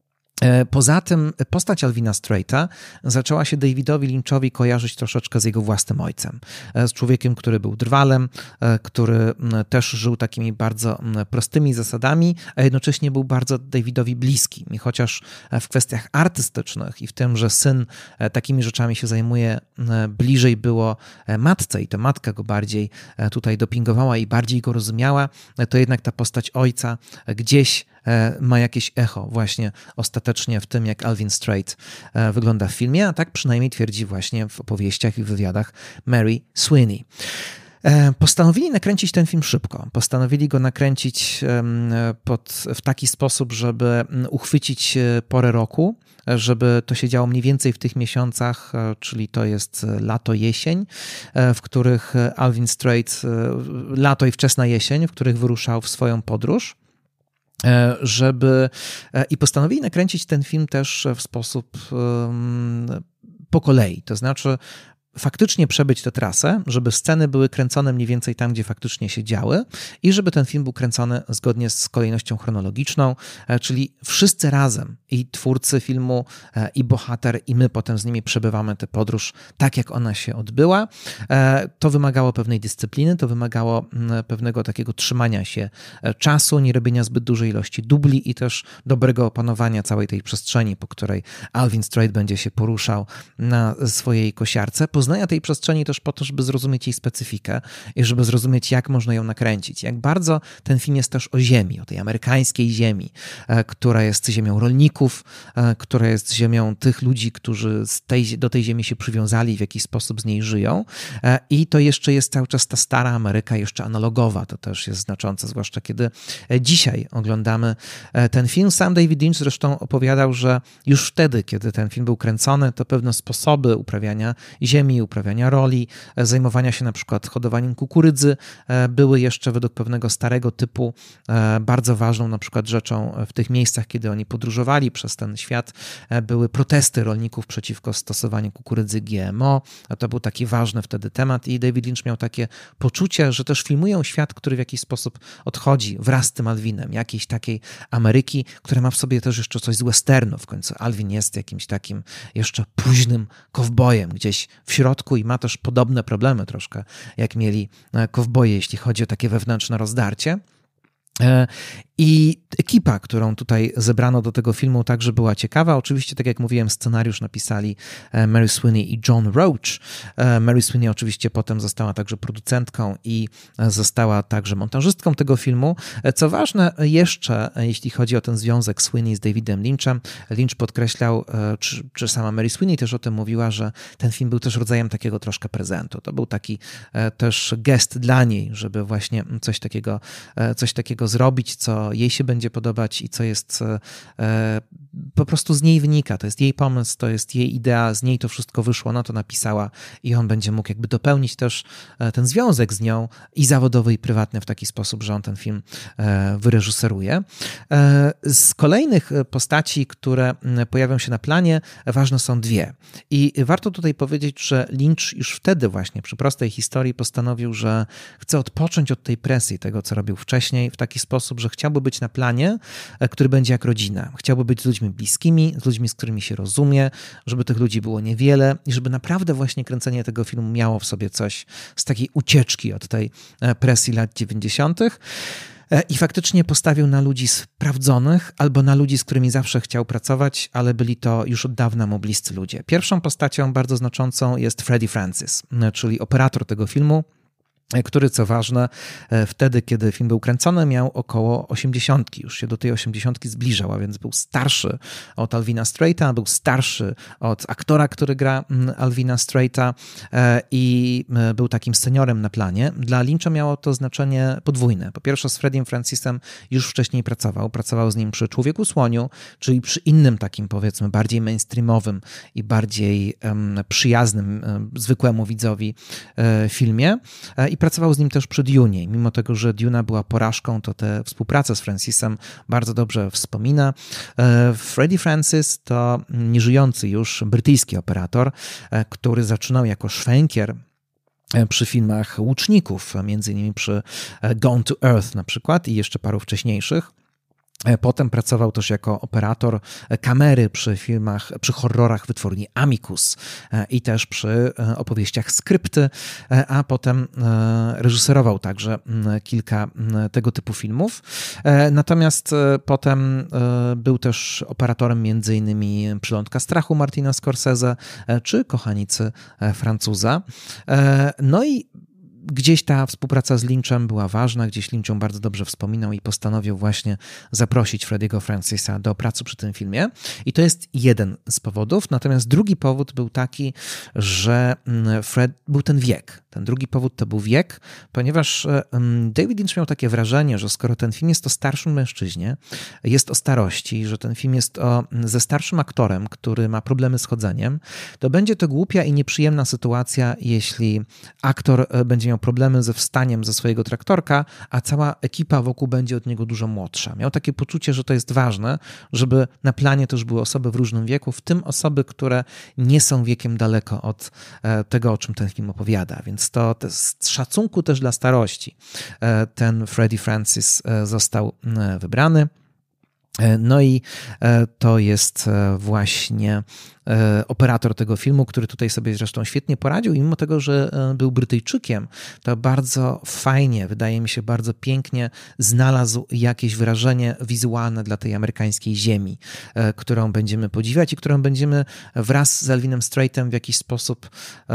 Poza tym postać Alvina Straita zaczęła się Davidowi Lynchowi kojarzyć troszeczkę z jego własnym ojcem. Z człowiekiem, który był drwalem, który też żył takimi bardzo prostymi zasadami, a jednocześnie był bardzo Davidowi bliski. I chociaż w kwestiach artystycznych i w tym, że syn takimi rzeczami się zajmuje, bliżej było matce i to matka go bardziej tutaj dopingowała i bardziej go rozumiała, to jednak ta postać ojca gdzieś ma jakieś echo właśnie ostatecznie w tym, jak Alvin Straight wygląda w filmie, a tak przynajmniej twierdzi właśnie w opowieściach i wywiadach Mary Sweeney. Postanowili nakręcić ten film szybko. Postanowili go nakręcić pod, w taki sposób, żeby uchwycić porę roku, żeby to się działo mniej więcej w tych miesiącach, czyli to jest lato, jesień, w których Alvin Straight, lato i wczesna jesień, w których wyruszał w swoją podróż. Żeby i postanowili nakręcić ten film też w sposób po kolei, to znaczy faktycznie przebyć tę trasę, żeby sceny były kręcone mniej więcej tam, gdzie faktycznie się działy i żeby ten film był kręcony zgodnie z kolejnością chronologiczną, czyli wszyscy razem, i twórcy filmu, i bohater, i my potem z nimi przebywamy tę podróż tak, jak ona się odbyła. To wymagało pewnej dyscypliny, to wymagało pewnego takiego trzymania się czasu, nie robienia zbyt dużej ilości dubli i też dobrego opanowania całej tej przestrzeni, po której Alvin Straight będzie się poruszał na swojej kosiarce. Poznania tej przestrzeni też po to, żeby zrozumieć jej specyfikę i żeby zrozumieć, jak można ją nakręcić. Jak bardzo ten film jest też o ziemi, o tej amerykańskiej ziemi, która jest ziemią rolników, która jest ziemią tych ludzi, którzy z tej, do tej ziemi się przywiązali i w jakiś sposób z niej żyją. I to jeszcze jest cały czas ta stara Ameryka, jeszcze analogowa. To też jest znaczące, zwłaszcza kiedy dzisiaj oglądamy ten film. Sam David Lynch zresztą opowiadał, że już wtedy, kiedy ten film był kręcony, to pewne sposoby uprawiania ziemi, uprawiania roli, zajmowania się na przykład hodowaniem kukurydzy były jeszcze według pewnego starego typu bardzo ważną na przykład rzeczą w tych miejscach, kiedy oni podróżowali przez ten świat. Były protesty rolników przeciwko stosowaniu kukurydzy G M O, a to był taki ważny wtedy temat i David Lynch miał takie poczucie, że też filmują świat, który w jakiś sposób odchodzi wraz z tym Alvinem, jakiejś takiej Ameryki, która ma w sobie też jeszcze coś z westernu. W końcu Alvin jest jakimś takim jeszcze późnym kowbojem gdzieś w środku i ma też podobne problemy troszkę, jak mieli kowboje, jeśli chodzi o takie wewnętrzne rozdarcie. I ekipa, którą tutaj zebrano do tego filmu, także była ciekawa. Oczywiście, tak jak mówiłem, scenariusz napisali Mary Sweeney i John Roach. Mary Sweeney oczywiście potem została także producentką i została także montażystką tego filmu. Co ważne jeszcze, jeśli chodzi o ten związek Sweeney z Davidem Lynchem, Lynch podkreślał, czy, czy sama Mary Sweeney też o tym mówiła, że ten film był też rodzajem takiego troszkę prezentu. To był taki też gest dla niej, żeby właśnie coś takiego, coś takiego tego zrobić, co jej się będzie podobać i co jest po prostu z niej wynika. To jest jej pomysł, to jest jej idea, z niej to wszystko wyszło, ona to napisała i on będzie mógł jakby dopełnić też ten związek z nią i zawodowy, i prywatny w taki sposób, że on ten film wyreżyseruje. Z kolejnych postaci, które pojawią się na planie, ważne są dwie. I warto tutaj powiedzieć, że Lynch już wtedy właśnie przy prostej historii postanowił, że chce odpocząć od tej presji tego, co robił wcześniej, w taki sposób, że chciałby być na planie, który będzie jak rodzina. Chciałby być z ludźmi bliskimi, z ludźmi, z którymi się rozumie, żeby tych ludzi było niewiele i żeby naprawdę właśnie kręcenie tego filmu miało w sobie coś z takiej ucieczki od tej presji lat dziewięćdziesiątych. I faktycznie postawił na ludzi sprawdzonych albo na ludzi, z którymi zawsze chciał pracować, ale byli to już od dawna mu bliscy ludzie. Pierwszą postacią bardzo znaczącą jest Freddie Francis, czyli operator tego filmu, który, co ważne, wtedy, kiedy film był kręcony, miał około osiemdziesiątki, już się do tej osiemdziesiątki zbliżał, a więc był starszy od Alvina Straita, był starszy od aktora, który gra Alvina Straita i był takim seniorem na planie. Dla Lyncha miało to znaczenie podwójne. Po pierwsze, z Freddiem Francisem już wcześniej pracował. Pracował z nim przy Człowieku Słoniu, czyli przy innym takim, powiedzmy, bardziej mainstreamowym i bardziej um, przyjaznym um, zwykłemu widzowi um, filmie. I pracował z nim też przy Dunie. Mimo tego, że Duna była porażką, to tę współpracę z Francisem bardzo dobrze wspomina. Freddie Francis to nieżyjący już brytyjski operator, który zaczynał jako szwękier przy filmach Łuczników, między innymi przy Gone to Earth na przykład i jeszcze paru wcześniejszych. Potem pracował też jako operator kamery przy filmach, przy horrorach wytwórni Amicus i też przy opowieściach Skrypty, a potem reżyserował także kilka tego typu filmów. Natomiast potem był też operatorem między innymi Przylądka strachu Martina Scorsese czy Kochanicy Francuza. No i gdzieś ta współpraca z Lynchem była ważna, gdzieś Lynch ją bardzo dobrze wspominał i postanowił właśnie zaprosić Freddiego Francisa do pracy przy tym filmie. I to jest jeden z powodów. Natomiast drugi powód był taki, że Fred był ten wiek. Ten drugi powód to był wiek, ponieważ David Lynch miał takie wrażenie, że skoro ten film jest o starszym mężczyźnie, jest o starości, że ten film jest o, ze starszym aktorem, który ma problemy z chodzeniem, to będzie to głupia i nieprzyjemna sytuacja, jeśli aktor będzie miał problemy ze wstaniem ze swojego traktorka, a cała ekipa wokół będzie od niego dużo młodsza. Miał takie poczucie, że to jest ważne, żeby na planie też były osoby w różnym wieku, w tym osoby, które nie są wiekiem daleko od tego, o czym ten film opowiada. Więc to, to z szacunku też dla starości ten Freddie Francis został wybrany. No i to jest właśnie operator tego filmu, który tutaj sobie zresztą świetnie poradził i mimo tego, że był Brytyjczykiem, to bardzo fajnie, wydaje mi się, bardzo pięknie znalazł jakieś wyrażenie wizualne dla tej amerykańskiej ziemi, którą będziemy podziwiać i którą będziemy wraz z Alvinem Straightem w jakiś sposób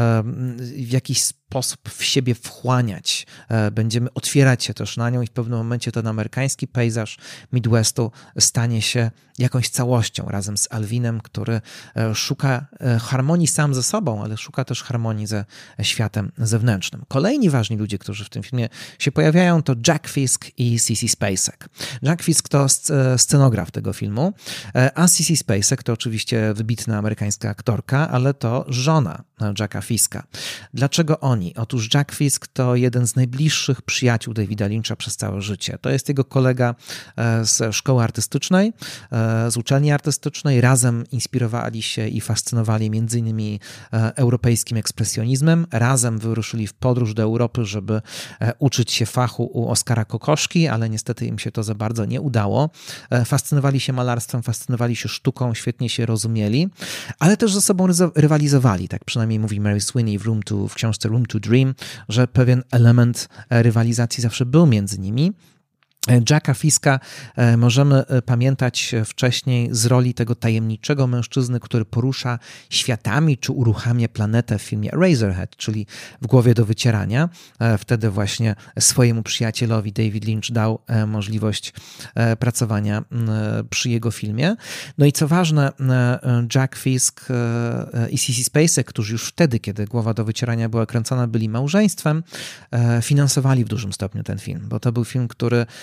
w jakiś sposób w siebie wchłaniać. Będziemy otwierać się też na nią i w pewnym momencie ten amerykański pejzaż Midwestu stanie się jakąś całością razem z Alvinem, który szuka harmonii sam ze sobą, ale szuka też harmonii ze światem zewnętrznym. Kolejni ważni ludzie, którzy w tym filmie się pojawiają, to Jack Fisk i Sissy Spacek. Jack Fisk to scenograf tego filmu, a Sissy Spacek to oczywiście wybitna amerykańska aktorka, ale to żona Jacka Fiska. Dlaczego oni? Otóż Jack Fisk to jeden z najbliższych przyjaciół Davida Lyncha przez całe życie. To jest jego kolega z szkoły artystycznej, z uczelni artystycznej. Razem inspirowali się i fascynowali między innymi europejskim ekspresjonizmem. Razem wyruszyli w podróż do Europy, żeby uczyć się fachu u Oskara Kokoszki, ale niestety im się to za bardzo nie udało. Fascynowali się malarstwem, fascynowali się sztuką, świetnie się rozumieli, ale też ze sobą rywalizowali. Tak przynajmniej mówi Mary Sweeney w, Room to, w książce Room to Dream, że pewien element rywalizacji zawsze był między nimi. Jacka Fiska możemy pamiętać wcześniej z roli tego tajemniczego mężczyzny, który porusza światami czy uruchamia planetę w filmie Eraserhead, czyli W głowie do wycierania. Wtedy właśnie swojemu przyjacielowi David Lynch dał możliwość pracowania przy jego filmie. No i co ważne, Jack Fisk i Sissy Spacek, którzy już wtedy, kiedy Głowa do wycierania była kręcona, byli małżeństwem, finansowali w dużym stopniu ten film, bo to był film, który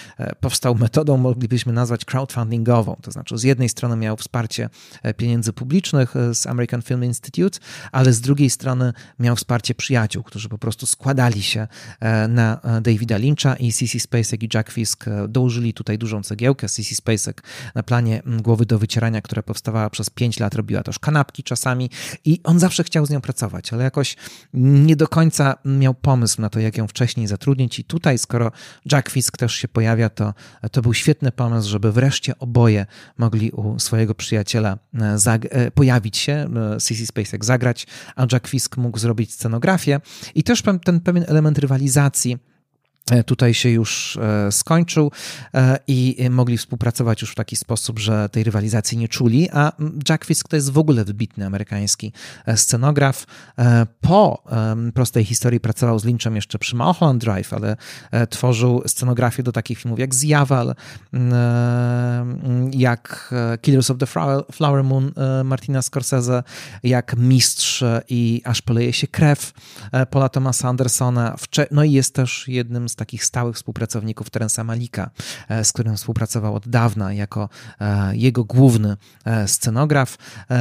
powstał metodą, moglibyśmy nazwać crowdfundingową. To znaczy z jednej strony miał wsparcie pieniędzy publicznych z American Film Institute, ale z drugiej strony miał wsparcie przyjaciół, którzy po prostu składali się na Davida Lyncha i Sissy Spacek i Jack Fisk dołożyli tutaj dużą cegiełkę. Sissy Spacek na planie Głowy do wycierania, która powstawała przez pięć lat, robiła też kanapki czasami i on zawsze chciał z nią pracować, ale jakoś nie do końca miał pomysł na to, jak ją wcześniej zatrudnić i tutaj, skoro Jack Fisk też się pojawia, to, to był świetny pomysł, żeby wreszcie oboje mogli u swojego przyjaciela zag- pojawić się, Sissy Spacek zagrać, a Jack Fisk mógł zrobić scenografię i też ten pewien element rywalizacji tutaj się już skończył i mogli współpracować już w taki sposób, że tej rywalizacji nie czuli, a Jack Fisk to jest w ogóle wybitny amerykański scenograf. Po Prostej historii pracował z Lynchem jeszcze przy Mulholland Drive, ale tworzył scenografię do takich filmów jak Zjawal, jak Killers of the Flower Moon Martina Scorsese, jak Mistrz i Aż poleje się krew Paula Thomasa Andersona. No i jest też jednym z takich stałych współpracowników Terence'a Malicka, z którym współpracował od dawna jako jego główny scenograf,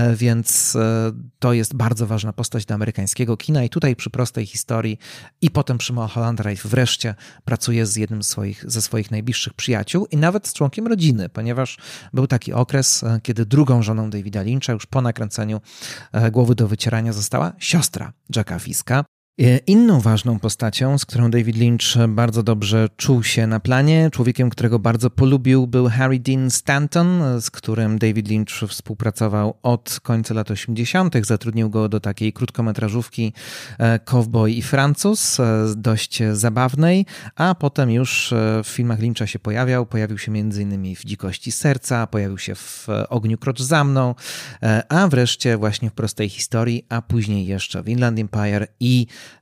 więc to jest bardzo ważna postać do amerykańskiego kina i tutaj przy Prostej historii i potem przy Mulholland Drive wreszcie pracuje z jednym z swoich, ze swoich najbliższych przyjaciół i nawet z członkiem rodziny, ponieważ był taki okres, kiedy drugą żoną Davida Lyncha już po nakręceniu Głowy do wycierania została siostra Jacka Fiska. Inną ważną postacią, z którą David Lynch bardzo dobrze czuł się na planie, człowiekiem, którego bardzo polubił, był Harry Dean Stanton, z którym David Lynch współpracował od końca lat osiemdziesiątych. Zatrudnił go do takiej krótkometrażówki Cowboy i Francuz, dość zabawnej, a potem już w filmach Lyncha się pojawiał. Pojawił się między innymi w Dzikości serca, pojawił się w Ogniu krocz za mną, a wreszcie właśnie w Prostej historii, a później jeszcze w Inland Empire i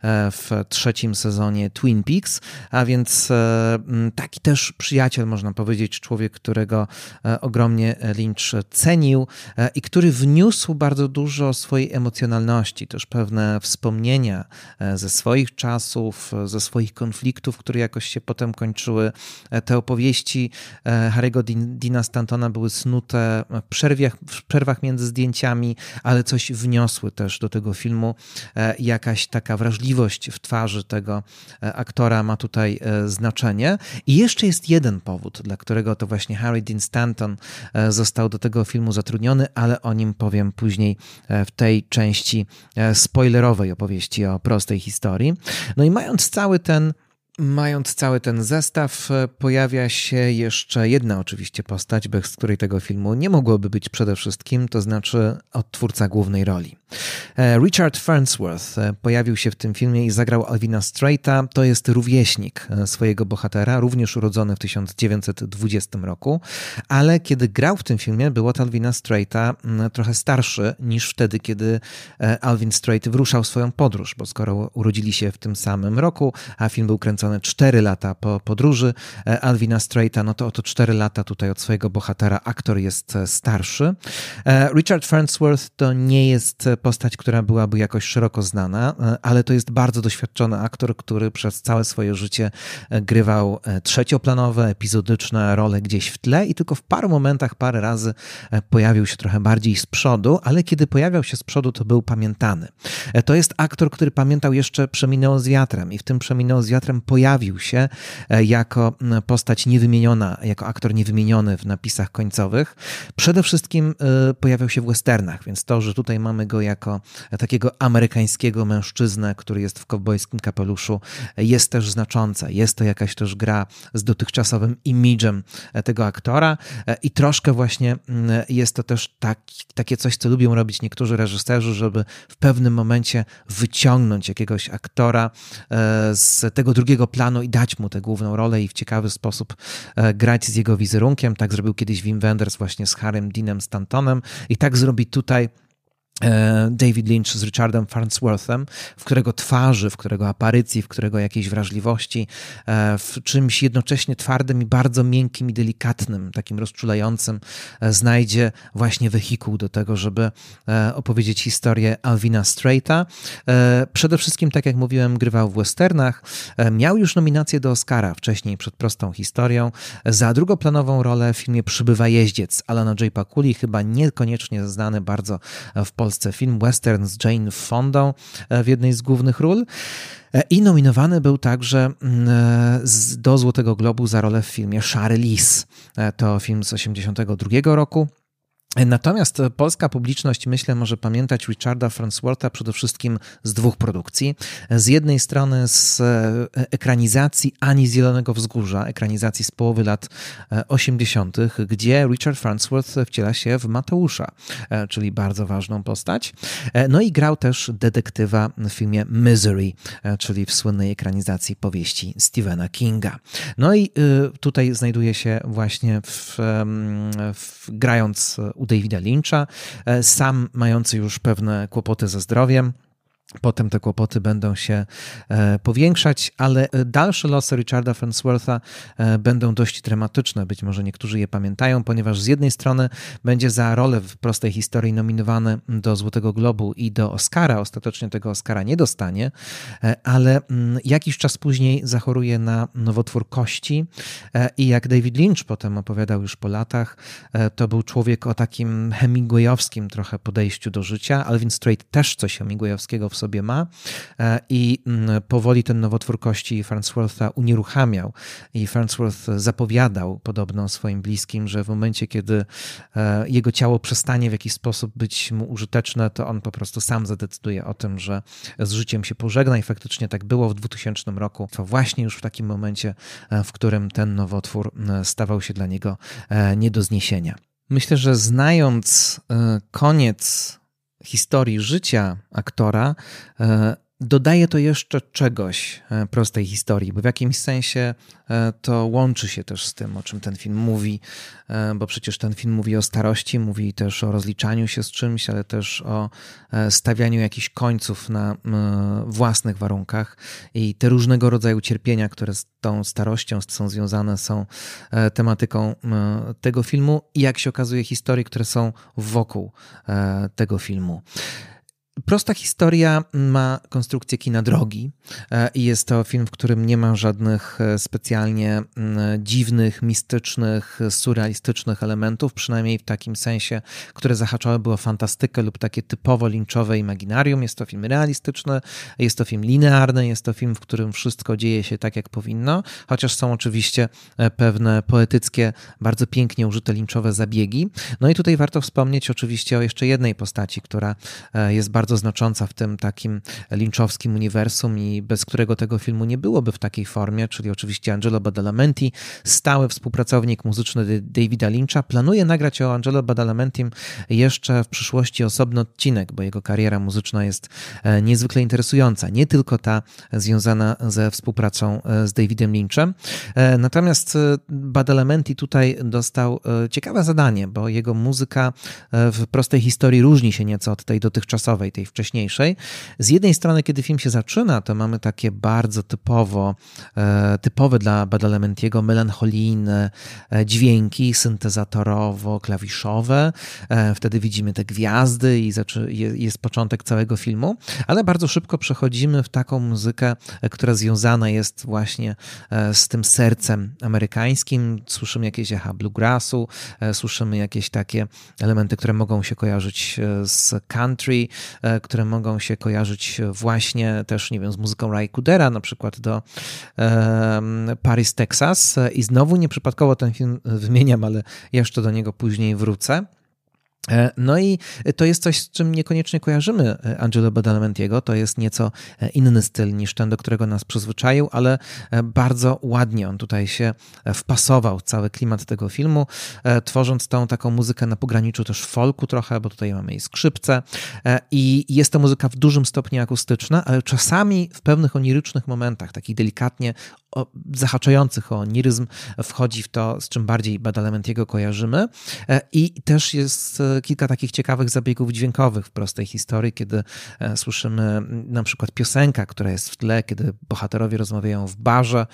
w trzecim sezonie Twin Peaks, a więc taki też przyjaciel, można powiedzieć, człowiek, którego ogromnie Lynch cenił i który wniósł bardzo dużo swojej emocjonalności, też pewne wspomnienia ze swoich czasów, ze swoich konfliktów, które jakoś się potem kończyły. Te opowieści Harry'ego Deana Stantona były snute w przerwach, w przerwach między zdjęciami, ale coś wniosły też do tego filmu. Jakaś taka wrażliwość w twarzy tego aktora ma tutaj znaczenie. I jeszcze jest jeden powód, dla którego to właśnie Harry Dean Stanton został do tego filmu zatrudniony, ale o nim powiem później w tej części spoilerowej opowieści o Prostej historii. No i mając cały ten Mając cały ten zestaw, pojawia się jeszcze jedna oczywiście postać, bez której tego filmu nie mogłoby być przede wszystkim, to znaczy odtwórca głównej roli. Richard Farnsworth pojawił się w tym filmie i zagrał Alvina Straita. To jest rówieśnik swojego bohatera, również urodzony w tysiąc dziewięćset dwudziestym roku, ale kiedy grał w tym filmie, był od Alvina Straita trochę starszy niż wtedy, kiedy Alvin Straight wyruszał swoją podróż, bo skoro urodzili się w tym samym roku, a film był kręcony cztery lata po podróży Alvina Straita, no to oto cztery lata tutaj od swojego bohatera aktor jest starszy. Richard Farnsworth to nie jest postać, która byłaby jakoś szeroko znana, ale to jest bardzo doświadczony aktor, który przez całe swoje życie grywał trzecioplanowe, epizodyczne role gdzieś w tle i tylko w paru momentach, parę razy pojawił się trochę bardziej z przodu, ale kiedy pojawiał się z przodu, to był pamiętany. To jest aktor, który pamiętał jeszcze Przeminęło z wiatrem i w tym Przeminęło z wiatrem pojawił się jako postać niewymieniona, jako aktor niewymieniony w napisach końcowych. Przede wszystkim pojawiał się w westernach, więc to, że tutaj mamy go jako takiego amerykańskiego mężczyznę, który jest w kowbojskim kapeluszu, jest też znaczące. Jest to jakaś też gra z dotychczasowym imidżem tego aktora i troszkę właśnie jest to też tak, takie coś, co lubią robić niektórzy reżyserzy, żeby w pewnym momencie wyciągnąć jakiegoś aktora z tego drugiego planu i dać mu tę główną rolę i w ciekawy sposób grać z jego wizerunkiem. Tak zrobił kiedyś Wim Wenders właśnie z Harrym Deanem Stantonem i tak zrobi tutaj David Lynch z Richardem Farnsworthem, w którego twarzy, w którego aparycji, w którego jakiejś wrażliwości, w czymś jednocześnie twardym i bardzo miękkim i delikatnym, takim rozczulającym, znajdzie właśnie wehikuł do tego, żeby opowiedzieć historię Alvina Straita. Przede wszystkim, tak jak mówiłem, grywał w westernach. Miał już nominację do Oscara wcześniej przed Prostą historią. Za drugoplanową rolę w filmie Przybywa jeździec Alana J. Pakuli, chyba niekoniecznie znany bardzo w Polsce film western z Jane Fondą w jednej z głównych ról. I nominowany był także do Złotego Globu za rolę w filmie Szary Lis. To film z osiemdziesiątego drugiego roku. Natomiast polska publiczność, myślę, może pamiętać Richarda Farnswortha przede wszystkim z dwóch produkcji. Z jednej strony z ekranizacji Ani z Zielonego Wzgórza, ekranizacji z połowy lat osiemdziesiątych, gdzie Richard Farnsworth wciela się w Mateusza, czyli bardzo ważną postać. No i grał też detektywa w filmie Misery, czyli w słynnej ekranizacji powieści Stephena Kinga. No i tutaj znajduje się właśnie w, w grając u Davida Lyncha, sam mający już pewne kłopoty ze zdrowiem. Potem te kłopoty będą się powiększać, ale dalsze losy Richarda Farnswortha będą dość dramatyczne. Być może niektórzy je pamiętają, ponieważ z jednej strony będzie za rolę w Prostej historii nominowany do Złotego Globu i do Oscara. Ostatecznie tego Oscara nie dostanie, ale jakiś czas później zachoruje na nowotwór kości i jak David Lynch potem opowiadał już po latach, to był człowiek o takim hemingwayowskim trochę podejściu do życia. Alvin Strait też coś hemingwayowskiego w sobie ma i powoli ten nowotwór kości Farnswortha unieruchamiał i Farnsworth zapowiadał podobno swoim bliskim, że w momencie, kiedy jego ciało przestanie w jakiś sposób być mu użyteczne, to on po prostu sam zadecyduje o tym, że z życiem się pożegna i faktycznie tak było w dwutysięcznym roku. To właśnie już w takim momencie, w którym ten nowotwór stawał się dla niego nie do zniesienia. Myślę, że znając koniec historii życia aktora, dodaje to jeszcze czegoś Prostej historii, bo w jakimś sensie to łączy się też z tym, o czym ten film mówi, bo przecież ten film mówi o starości, mówi też o rozliczaniu się z czymś, ale też o stawianiu jakichś końców na własnych warunkach i te różnego rodzaju cierpienia, które z tą starością są związane, są tematyką tego filmu i jak się okazuje historii, które są wokół tego filmu. Prosta historia ma konstrukcję kina drogi i jest to film, w którym nie ma żadnych specjalnie dziwnych, mistycznych, surrealistycznych elementów, przynajmniej w takim sensie, które zahaczałyby o fantastykę lub takie typowo lynchowe imaginarium. Jest to film realistyczny, jest to film linearny, jest to film, w którym wszystko dzieje się tak, jak powinno, chociaż są oczywiście pewne poetyckie, bardzo pięknie użyte lynchowe zabiegi. No i tutaj warto wspomnieć oczywiście o jeszcze jednej postaci, która jest bardzo bardzo znacząca w tym takim lynchowskim uniwersum i bez którego tego filmu nie byłoby w takiej formie, czyli oczywiście Angelo Badalamenti, stały współpracownik muzyczny Davida Lyncha. Planuje nagrać o Angelo Badalamentim jeszcze w przyszłości osobny odcinek, bo jego kariera muzyczna jest niezwykle interesująca. Nie tylko ta związana ze współpracą z Davidem Lynchem. Natomiast Badalamenti tutaj dostał ciekawe zadanie, bo jego muzyka w Prostej historii różni się nieco od tej dotychczasowej, tej wcześniejszej. Z jednej strony, kiedy film się zaczyna, to mamy takie bardzo typowo, typowe dla Badalamentiego melancholijne dźwięki syntezatorowo-klawiszowe. Wtedy widzimy te gwiazdy i jest początek całego filmu, ale bardzo szybko przechodzimy w taką muzykę, która związana jest właśnie z tym sercem amerykańskim. Słyszymy jakieś echa bluegrassu, słyszymy jakieś takie elementy, które mogą się kojarzyć z country, które mogą się kojarzyć właśnie też, nie wiem, z muzyką Ray Coodera, na przykład do um, Paris, Texas. I znowu nieprzypadkowo ten film wymieniam, ale jeszcze do niego później wrócę. No i to jest coś, z czym niekoniecznie kojarzymy Angelo Badalamentiego. To jest nieco inny styl niż ten, do którego nas przyzwyczaił, ale bardzo ładnie on tutaj się wpasował w cały klimat tego filmu, tworząc tą taką muzykę na pograniczu też folku trochę, bo tutaj mamy i skrzypce i jest to muzyka w dużym stopniu akustyczna, ale czasami w pewnych onirycznych momentach, takich delikatnie zahaczających o oniryzm, wchodzi w to, z czym bardziej Badalamentiego kojarzymy i też jest kilka takich ciekawych zabiegów dźwiękowych w prostej historii, kiedy słyszymy na przykład piosenka, która jest w tle, kiedy bohaterowie rozmawiają w barze,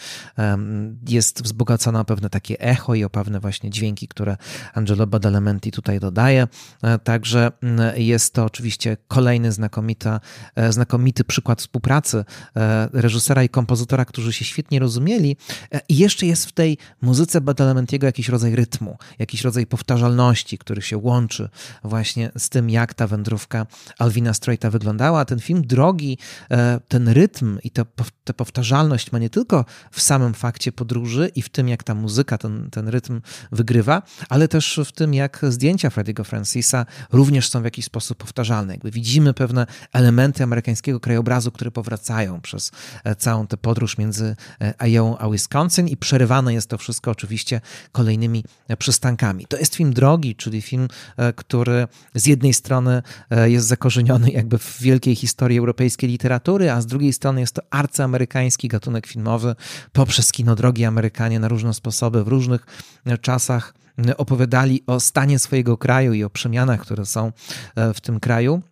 jest wzbogacona o pewne takie echo i o pewne właśnie dźwięki, które Angelo Badalamenti tutaj dodaje. Także jest to oczywiście kolejny znakomita, znakomity przykład współpracy reżysera i kompozytora, którzy się świetnie rozumieli. I jeszcze jest w tej muzyce Badalamentiego jakiś rodzaj rytmu, jakiś rodzaj powtarzalności, który się łączy właśnie z tym, jak ta wędrówka Alvina Straita wyglądała. Ten film drogi, ten rytm i tę powtarzalność ma nie tylko w samym fakcie podróży i w tym, jak ta muzyka ten, ten rytm wygrywa, ale też w tym, jak zdjęcia Freddiego Francisa również są w jakiś sposób powtarzalne. Jakby widzimy pewne elementy amerykańskiego krajobrazu, które powracają przez całą tę podróż między Iową a Wisconsin i przerywane jest to wszystko oczywiście kolejnymi przystankami. To jest film drogi, czyli film, który z jednej strony jest zakorzeniony jakby w wielkiej historii europejskiej literatury, a z drugiej strony jest to arcyamerykański gatunek filmowy. Poprzez kino drogi Amerykanie na różne sposoby, w różnych czasach opowiadali o stanie swojego kraju i o przemianach, które są w tym kraju.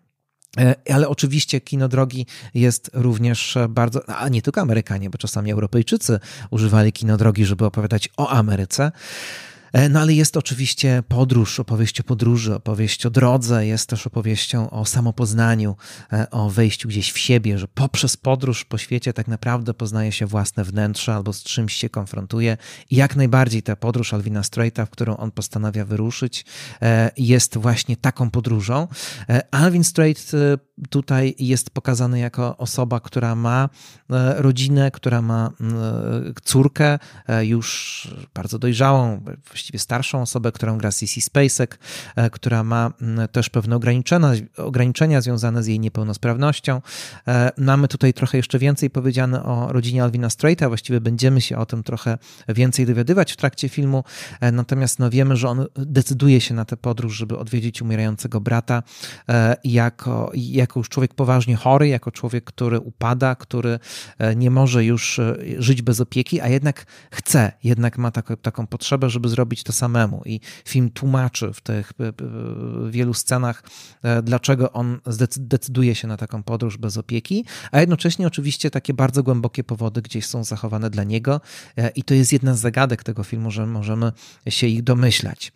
Ale oczywiście kino drogi jest również bardzo, a nie tylko Amerykanie, bo czasami Europejczycy używali kino drogi, żeby opowiadać o Ameryce. No ale jest oczywiście podróż, opowieść o podróży, opowieść o drodze, jest też opowieścią o samopoznaniu, o wejściu gdzieś w siebie, że poprzez podróż po świecie tak naprawdę poznaje się własne wnętrze albo z czymś się konfrontuje. I jak najbardziej ta podróż Alvina Straita, w którą on postanawia wyruszyć, jest właśnie taką podróżą. Alvin Strait tutaj jest pokazany jako osoba, która ma rodzinę, która ma córkę, już bardzo dojrzałą, właściwie starszą osobę, którą gra Sissy Spacek, która ma też pewne ograniczenia, ograniczenia związane z jej niepełnosprawnością. Mamy tutaj trochę jeszcze więcej powiedziane o rodzinie Alvina Straita, właściwie będziemy się o tym trochę więcej dowiadywać w trakcie filmu, natomiast no wiemy, że on decyduje się na tę podróż, żeby odwiedzić umierającego brata jako, jako już człowiek poważnie chory, jako człowiek, który upada, który nie może już żyć bez opieki, a jednak chce, jednak ma taką, taką potrzebę, żeby zrobić to samemu. I film tłumaczy w tych wielu scenach, dlaczego on decyduje się na taką podróż bez opieki, a jednocześnie oczywiście takie bardzo głębokie powody gdzieś są zachowane dla niego i to jest jedna z zagadek tego filmu, że możemy się ich domyślać.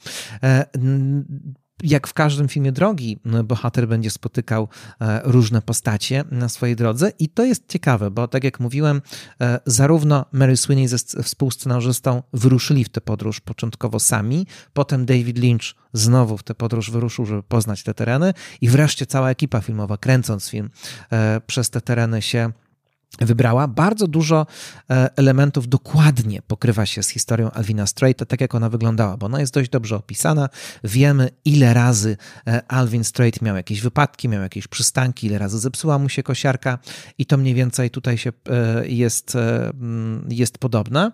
Jak w każdym filmie drogi, bohater będzie spotykał różne postacie na swojej drodze i to jest ciekawe, bo tak jak mówiłem, zarówno Mary Sweeney ze współscenarzystą wyruszyli w tę podróż początkowo sami, potem David Lynch znowu w tę podróż wyruszył, żeby poznać te tereny i wreszcie cała ekipa filmowa, kręcąc film, przez te tereny się wybrała. Bardzo dużo elementów dokładnie pokrywa się z historią Alvina Straita, tak jak ona wyglądała, bo ona jest dość dobrze opisana. Wiemy, ile razy Alvin Strait miał jakieś wypadki, miał jakieś przystanki, ile razy zepsuła mu się kosiarka i to mniej więcej tutaj się jest, jest podobne.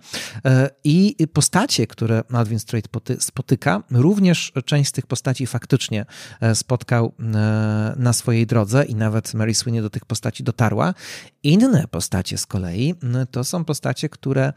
I postacie, które Alvin Strait spotyka, również część z tych postaci faktycznie spotkał na swojej drodze i nawet Mary Sweeney do tych postaci dotarła. Inne postacie z kolei to są postacie, które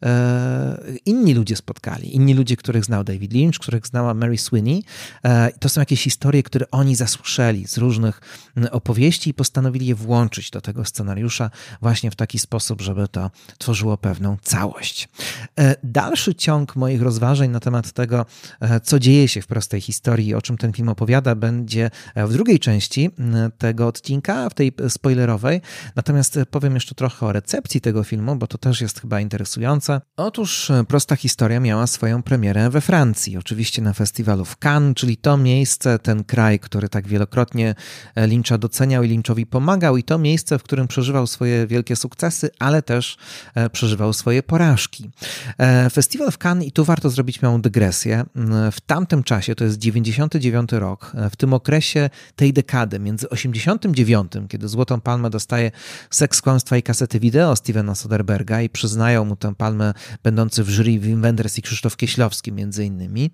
e, inni ludzie spotkali. Inni ludzie, których znał David Lynch, których znała Mary Sweeney. E, to są jakieś historie, które oni zasłyszeli z różnych opowieści i postanowili je włączyć do tego scenariusza właśnie w taki sposób, żeby to tworzyło pewną całość. E, dalszy ciąg moich rozważań na temat tego, e, co dzieje się w prostej historii, o czym ten film opowiada, będzie w drugiej części tego odcinka, w tej spoilerowej. Natomiast powiem jeszcze trochę o recepcji tego filmu, bo to też jest chyba interesujące. Otóż Prosta historia miała swoją premierę we Francji, oczywiście na festiwalu w Cannes, czyli to miejsce, ten kraj, który tak wielokrotnie Lyncha doceniał i Lynchowi pomagał i to miejsce, w którym przeżywał swoje wielkie sukcesy, ale też przeżywał swoje porażki. Festiwal w Cannes, i tu warto zrobić małą dygresję, w tamtym czasie, to jest dziewięćdziesiąty dziewiąty rok, w tym okresie tej dekady, między osiemdziesiątym dziewiątym, kiedy Złotą Palmę dostaje Seks, kłamstwa i kasety wideo Stevena Soderberga i przyznają mu tę palmę będący w jury Wim Wenders i Krzysztof Kieślowski między innymi,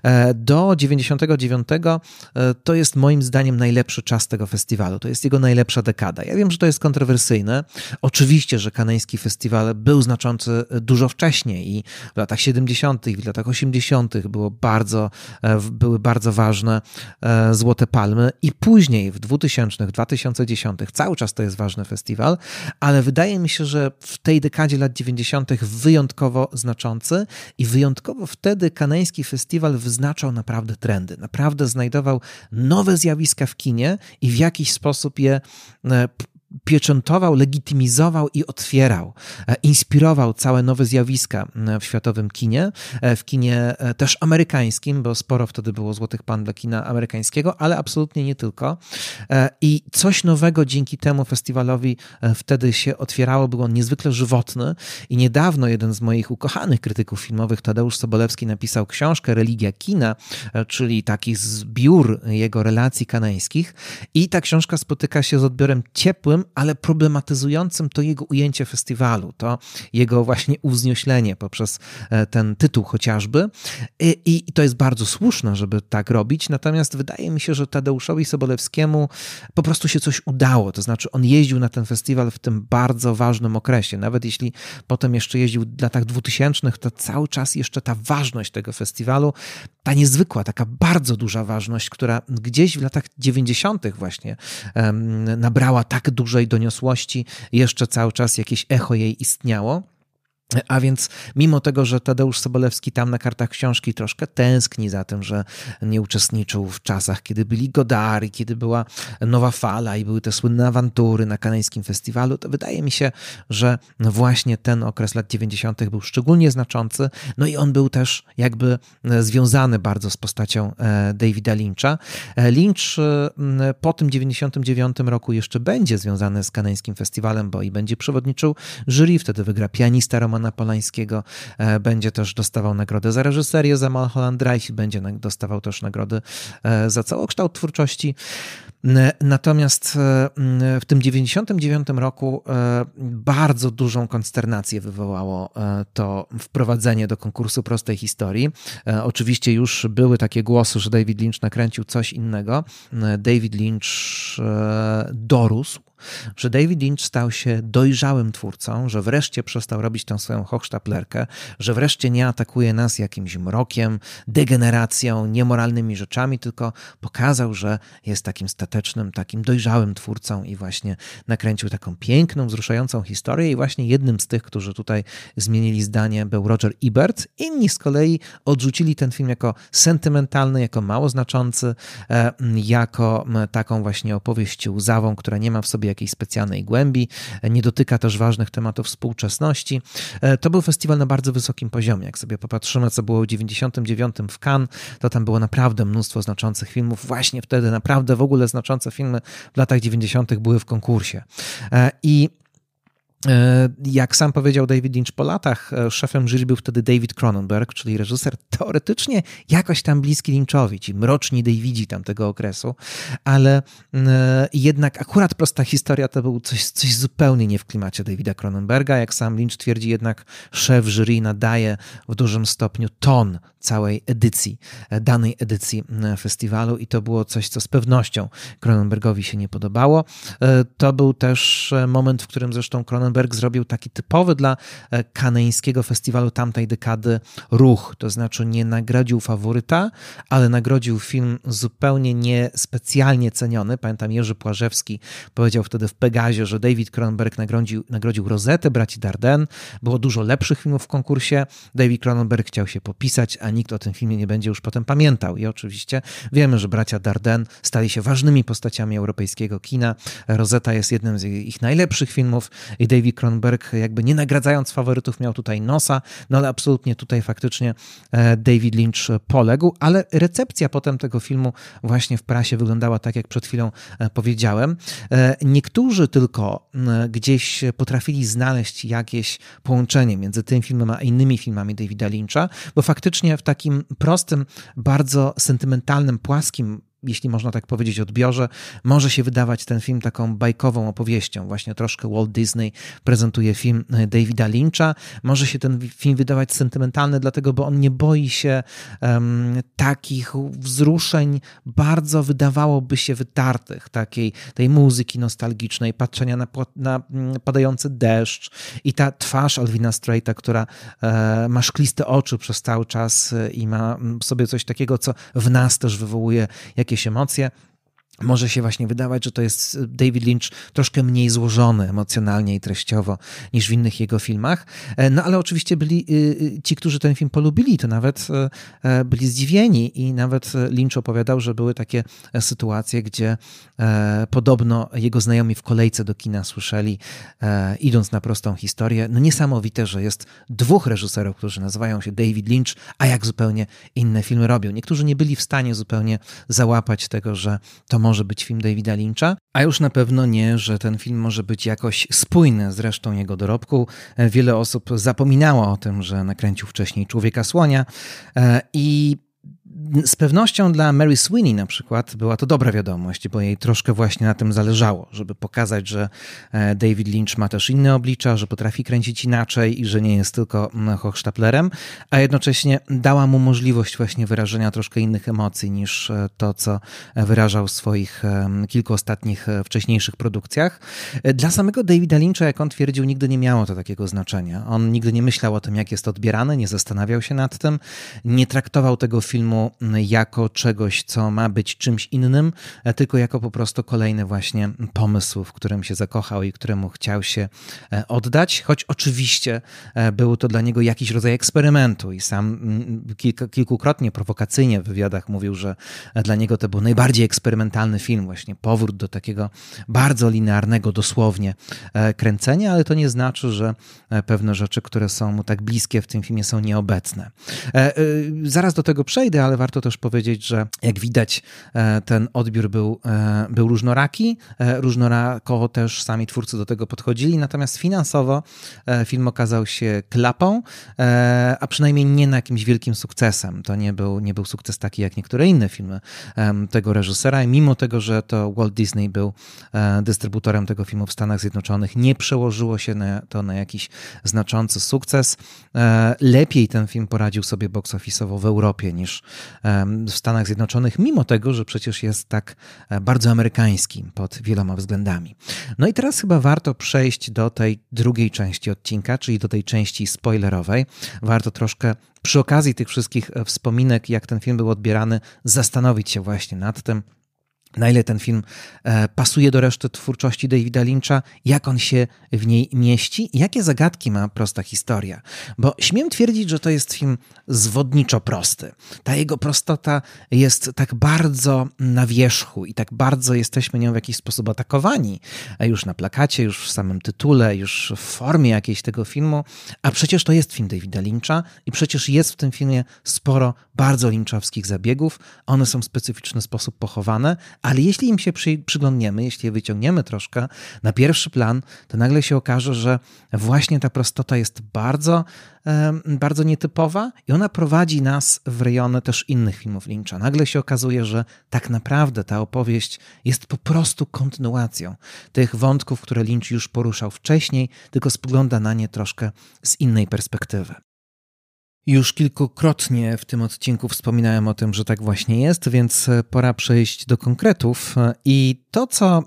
do dziewięćdziesiątego dziewiątego to jest moim zdaniem najlepszy czas tego festiwalu. To jest jego najlepsza dekada. Ja wiem, że to jest kontrowersyjne. Oczywiście, że kanański festiwal był znaczący dużo wcześniej, wcześniej i w latach siedemdziesiątych, w latach osiemdziesiątych było bardzo, były bardzo ważne Złote Palmy i później w dwutysięcznych, dwa tysiące dziesiątych cały czas to jest ważny festiwal, ale wydaje mi się, że w tej dekadzie lat dziewięćdziesiątych wyjątkowo znaczący i wyjątkowo wtedy kanański festiwal wyznaczał naprawdę trendy, naprawdę znajdował nowe zjawiska w kinie i w jakiś sposób je pieczętował, legitymizował i otwierał. Inspirował całe nowe zjawiska w światowym kinie, w kinie też amerykańskim, bo sporo wtedy było Złotych Palm dla kina amerykańskiego, ale absolutnie nie tylko. I coś nowego dzięki temu festiwalowi wtedy się otwierało, był on niezwykle żywotny i niedawno jeden z moich ukochanych krytyków filmowych, Tadeusz Sobolewski, napisał książkę Religia kina, czyli taki zbiór jego relacji kanańskich i ta książka spotyka się z odbiorem ciepłym, ale problematyzującym to jego ujęcie festiwalu, to jego właśnie uwznioślenie poprzez ten tytuł chociażby. I, i to jest bardzo słuszne, żeby tak robić, natomiast wydaje mi się, że Tadeuszowi Sobolewskiemu po prostu się coś udało, to znaczy on jeździł na ten festiwal w tym bardzo ważnym okresie, nawet jeśli potem jeszcze jeździł w latach dwutysięcznych, to cały czas jeszcze ta ważność tego festiwalu, ta niezwykła, taka bardzo duża ważność, która gdzieś w latach dziewięćdziesiątych właśnie um, nabrała tak dużej doniosłości, jeszcze cały czas jakieś echo jej istniało. A więc mimo tego, że Tadeusz Sobolewski tam na kartach książki troszkę tęskni za tym, że nie uczestniczył w czasach, kiedy byli Godard, kiedy była Nowa Fala i były te słynne awantury na kanańskim festiwalu, to wydaje mi się, że właśnie ten okres lat dziewięćdziesiątych był szczególnie znaczący. No i on był też jakby związany bardzo z postacią Davida Lyncha. Lynch po tym dziewięćdziesiątym dziewiątym roku jeszcze będzie związany z kanańskim festiwalem, bo i będzie przewodniczył jury, wtedy wygra Pianista Romana Polańskiego, będzie też dostawał nagrodę za reżyserię za Mulholland Drive i będzie dostawał też nagrody za całokształt twórczości. Natomiast w tym dziewięćdziesiątym dziewiątym roku bardzo dużą konsternację wywołało to wprowadzenie do konkursu prostej historii. Oczywiście już były takie głosy, że David Lynch nakręcił coś innego. David Lynch dorósł, że David Lynch stał się dojrzałym twórcą, że wreszcie przestał robić tę swoją hochsztaplerkę, że wreszcie nie atakuje nas jakimś mrokiem, degeneracją, niemoralnymi rzeczami, tylko pokazał, że jest takim statecznym, takim dojrzałym twórcą i właśnie nakręcił taką piękną, wzruszającą historię i właśnie jednym z tych, którzy tutaj zmienili zdanie, był Roger Ebert. Inni z kolei odrzucili ten film jako sentymentalny, jako mało znaczący, jako taką właśnie opowieść łzawą, która nie ma w sobie jakiejś specjalnej głębi, nie dotyka też ważnych tematów współczesności. To był festiwal na bardzo wysokim poziomie. Jak sobie popatrzymy, co było w dziewięćdziesiątym dziewiątym w Cannes, to tam było naprawdę mnóstwo znaczących filmów. Właśnie wtedy naprawdę w ogóle znaczące filmy w latach dziewięćdziesiątych były w konkursie. I jak sam powiedział David Lynch po latach, szefem jury był wtedy David Cronenberg, czyli reżyser teoretycznie jakoś tam bliski Lynchowi, ci mroczni Davidzi tamtego okresu, ale jednak akurat prosta historia to był coś, coś zupełnie nie w klimacie Davida Cronenberga. Jak sam Lynch twierdzi, jednak szef jury nadaje w dużym stopniu ton całej edycji, danej edycji festiwalu i to było coś, co z pewnością Cronenbergowi się nie podobało. To był też moment, w którym zresztą Cronenberg zrobił taki typowy dla kanańskiego festiwalu tamtej dekady ruch, to znaczy nie nagrodził faworyta, ale nagrodził film zupełnie niespecjalnie ceniony. Pamiętam, Jerzy Płażewski powiedział wtedy w Pegazie, że David Cronenberg nagrodził, nagrodził Rozetę braci Dardenne. Było dużo lepszych filmów w konkursie. David Cronenberg chciał się popisać, a nikt o tym filmie nie będzie już potem pamiętał. I oczywiście wiemy, że bracia Dardenne stali się ważnymi postaciami europejskiego kina. Rozeta jest jednym z ich najlepszych filmów i David Cronenberg jakby nie nagradzając faworytów miał tutaj nosa, no ale absolutnie tutaj faktycznie David Lynch poległ, ale recepcja potem tego filmu właśnie w prasie wyglądała tak, jak przed chwilą powiedziałem. Niektórzy tylko gdzieś potrafili znaleźć jakieś połączenie między tym filmem a innymi filmami Davida Lyncha, bo faktycznie w takim prostym, bardzo sentymentalnym, płaskim jeśli można tak powiedzieć, odbiorze, może się wydawać ten film taką bajkową opowieścią. Właśnie troszkę Walt Disney prezentuje film Davida Lyncha. Może się ten film wydawać sentymentalny, dlatego, bo on nie boi się um, takich wzruszeń bardzo, wydawałoby się, wytartych, takiej tej muzyki nostalgicznej, patrzenia na, na padający deszcz i ta twarz Alvina Straita, która e, ma szkliste oczy przez cały czas i ma w sobie coś takiego, co w nas też wywołuje jakieś emocje. Może się właśnie wydawać, że to jest David Lynch troszkę mniej złożony emocjonalnie i treściowo niż w innych jego filmach. No ale oczywiście byli ci, którzy ten film polubili, to nawet byli zdziwieni i nawet Lynch opowiadał, że były takie sytuacje, gdzie podobno jego znajomi w kolejce do kina słyszeli, idąc na prostą historię, no niesamowite, że jest dwóch reżyserów, którzy nazywają się David Lynch, a jak zupełnie inne filmy robią. Niektórzy nie byli w stanie zupełnie załapać tego, że to może być film Davida Lyncha, a już na pewno nie, że ten film może być jakoś spójny z resztą jego dorobku. Wiele osób zapominało o tym, że nakręcił wcześniej Człowieka Słonia i z pewnością dla Mary Sweeney na przykład była to dobra wiadomość, bo jej troszkę właśnie na tym zależało, żeby pokazać, że David Lynch ma też inne oblicza, że potrafi kręcić inaczej i że nie jest tylko hochsztaplerem, a jednocześnie dała mu możliwość właśnie wyrażenia troszkę innych emocji niż to, co wyrażał w swoich kilku ostatnich wcześniejszych produkcjach. Dla samego Davida Lyncha, jak on twierdził, nigdy nie miało to takiego znaczenia. On nigdy nie myślał o tym, jak jest odbierany, nie zastanawiał się nad tym, nie traktował tego filmu jako czegoś, co ma być czymś innym, tylko jako po prostu kolejny właśnie pomysł, w którym się zakochał i któremu chciał się oddać, choć oczywiście był to dla niego jakiś rodzaj eksperymentu i sam kilka, kilkukrotnie prowokacyjnie w wywiadach mówił, że dla niego to był najbardziej eksperymentalny film, właśnie powrót do takiego bardzo linearnego dosłownie kręcenia, ale to nie znaczy, że pewne rzeczy, które są mu tak bliskie w tym filmie, są nieobecne. Zaraz do tego przejdę, ale warto też powiedzieć, że jak widać ten odbiór był, był różnoraki, różnorakowo też sami twórcy do tego podchodzili, natomiast finansowo film okazał się klapą, a przynajmniej nie na jakimś wielkim sukcesem. To nie był, nie był sukces taki jak niektóre inne filmy tego reżysera i mimo tego, że to Walt Disney był dystrybutorem tego filmu w Stanach Zjednoczonych, nie przełożyło się na to na jakiś znaczący sukces. Lepiej ten film poradził sobie box office'owo w Europie niż w Stanach Zjednoczonych, mimo tego, że przecież jest tak bardzo amerykański pod wieloma względami. No i teraz chyba warto przejść do tej drugiej części odcinka, czyli do tej części spoilerowej. Warto troszkę przy okazji tych wszystkich wspominek, jak ten film był odbierany, zastanowić się właśnie nad tym, na ile ten film pasuje do reszty twórczości Davida Lyncha, jak on się w niej mieści i jakie zagadki ma prosta historia. Bo śmiem twierdzić, że to jest film zwodniczo prosty. Ta jego prostota jest tak bardzo na wierzchu i tak bardzo jesteśmy nią w jakiś sposób atakowani. Już na plakacie, już w samym tytule, już w formie jakiejś tego filmu. A przecież to jest film Davida Lyncha i przecież jest w tym filmie sporo bardzo lynchowskich zabiegów. One są w specyficzny sposób pochowane, ale jeśli im się przy, przyglądniemy, jeśli je wyciągniemy troszkę na pierwszy plan, to nagle się okaże, że właśnie ta prostota jest bardzo, bardzo nietypowa i ona prowadzi nas w rejony też innych filmów Lyncha. Nagle się okazuje, że tak naprawdę ta opowieść jest po prostu kontynuacją tych wątków, które Lynch już poruszał wcześniej, tylko spogląda na nie troszkę z innej perspektywy. Już kilkukrotnie w tym odcinku wspominałem o tym, że tak właśnie jest, więc pora przejść do konkretów i to, co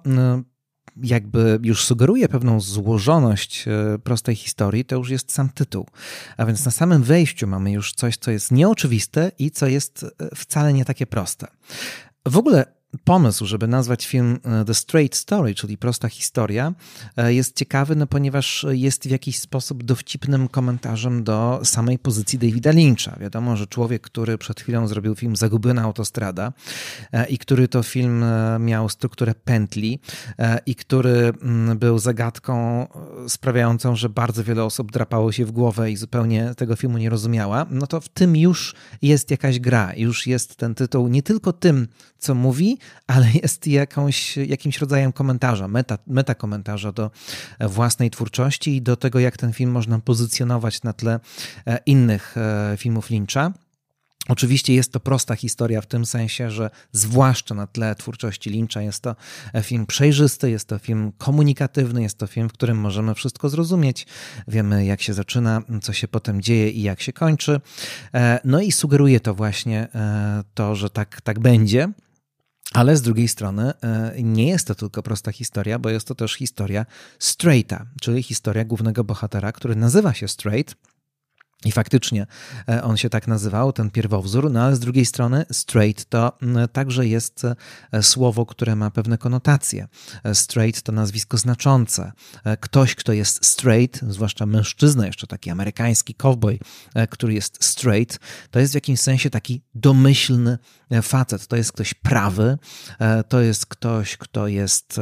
jakby już sugeruje pewną złożoność prostej historii, to już jest sam tytuł. A więc na samym wejściu mamy już coś, co jest nieoczywiste i co jest wcale nie takie proste. W ogóle pomysł, żeby nazwać film The Straight Story, czyli prosta historia, jest ciekawy, no ponieważ jest w jakiś sposób dowcipnym komentarzem do samej pozycji Davida Lyncha. Wiadomo, że człowiek, który przed chwilą zrobił film Zagubiona autostrada i który to film miał strukturę pętli i który był zagadką sprawiającą, że bardzo wiele osób drapało się w głowę i zupełnie tego filmu nie rozumiała, no to w tym już jest jakaś gra, już jest ten tytuł nie tylko tym, co mówi, ale jest jakąś, jakimś rodzajem komentarza, meta, meta komentarza do własnej twórczości i do tego, jak ten film można pozycjonować na tle innych filmów Lyncha. Oczywiście jest to prosta historia w tym sensie, że zwłaszcza na tle twórczości Lyncha jest to film przejrzysty, jest to film komunikatywny, jest to film, w którym możemy wszystko zrozumieć. Wiemy, jak się zaczyna, co się potem dzieje i jak się kończy. No i sugeruje to właśnie to, że tak, tak będzie. Ale z drugiej strony nie jest to tylko prosta historia, bo jest to też historia Straighta, czyli historia głównego bohatera, który nazywa się Straight. I faktycznie on się tak nazywał, ten pierwowzór, no ale z drugiej strony straight to także jest słowo, które ma pewne konotacje. Straight to nazwisko znaczące. Ktoś, kto jest straight, zwłaszcza mężczyzna, jeszcze taki amerykański cowboy, który jest straight, to jest w jakimś sensie taki domyślny facet. To jest ktoś prawy, to jest ktoś, kto jest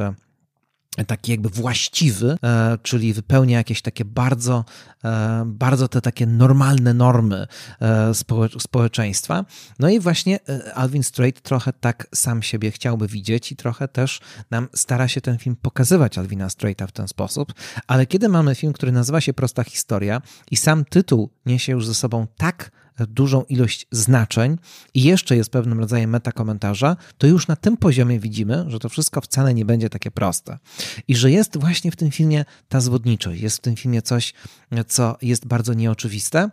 taki jakby właściwy, czyli wypełnia jakieś takie bardzo, bardzo te takie normalne normy społeczeństwa. No i właśnie Alvin Straight trochę tak sam siebie chciałby widzieć i trochę też nam stara się ten film pokazywać, Alvina Straighta, w ten sposób. Ale kiedy mamy film, który nazywa się Prosta historia i sam tytuł niesie już ze sobą tak dużą ilość znaczeń i jeszcze jest pewnym rodzajem metakomentarza, to już na tym poziomie widzimy, że to wszystko wcale nie będzie takie proste. I że jest właśnie w tym filmie ta zwodniczość, jest w tym filmie coś, co jest bardzo nieoczywiste.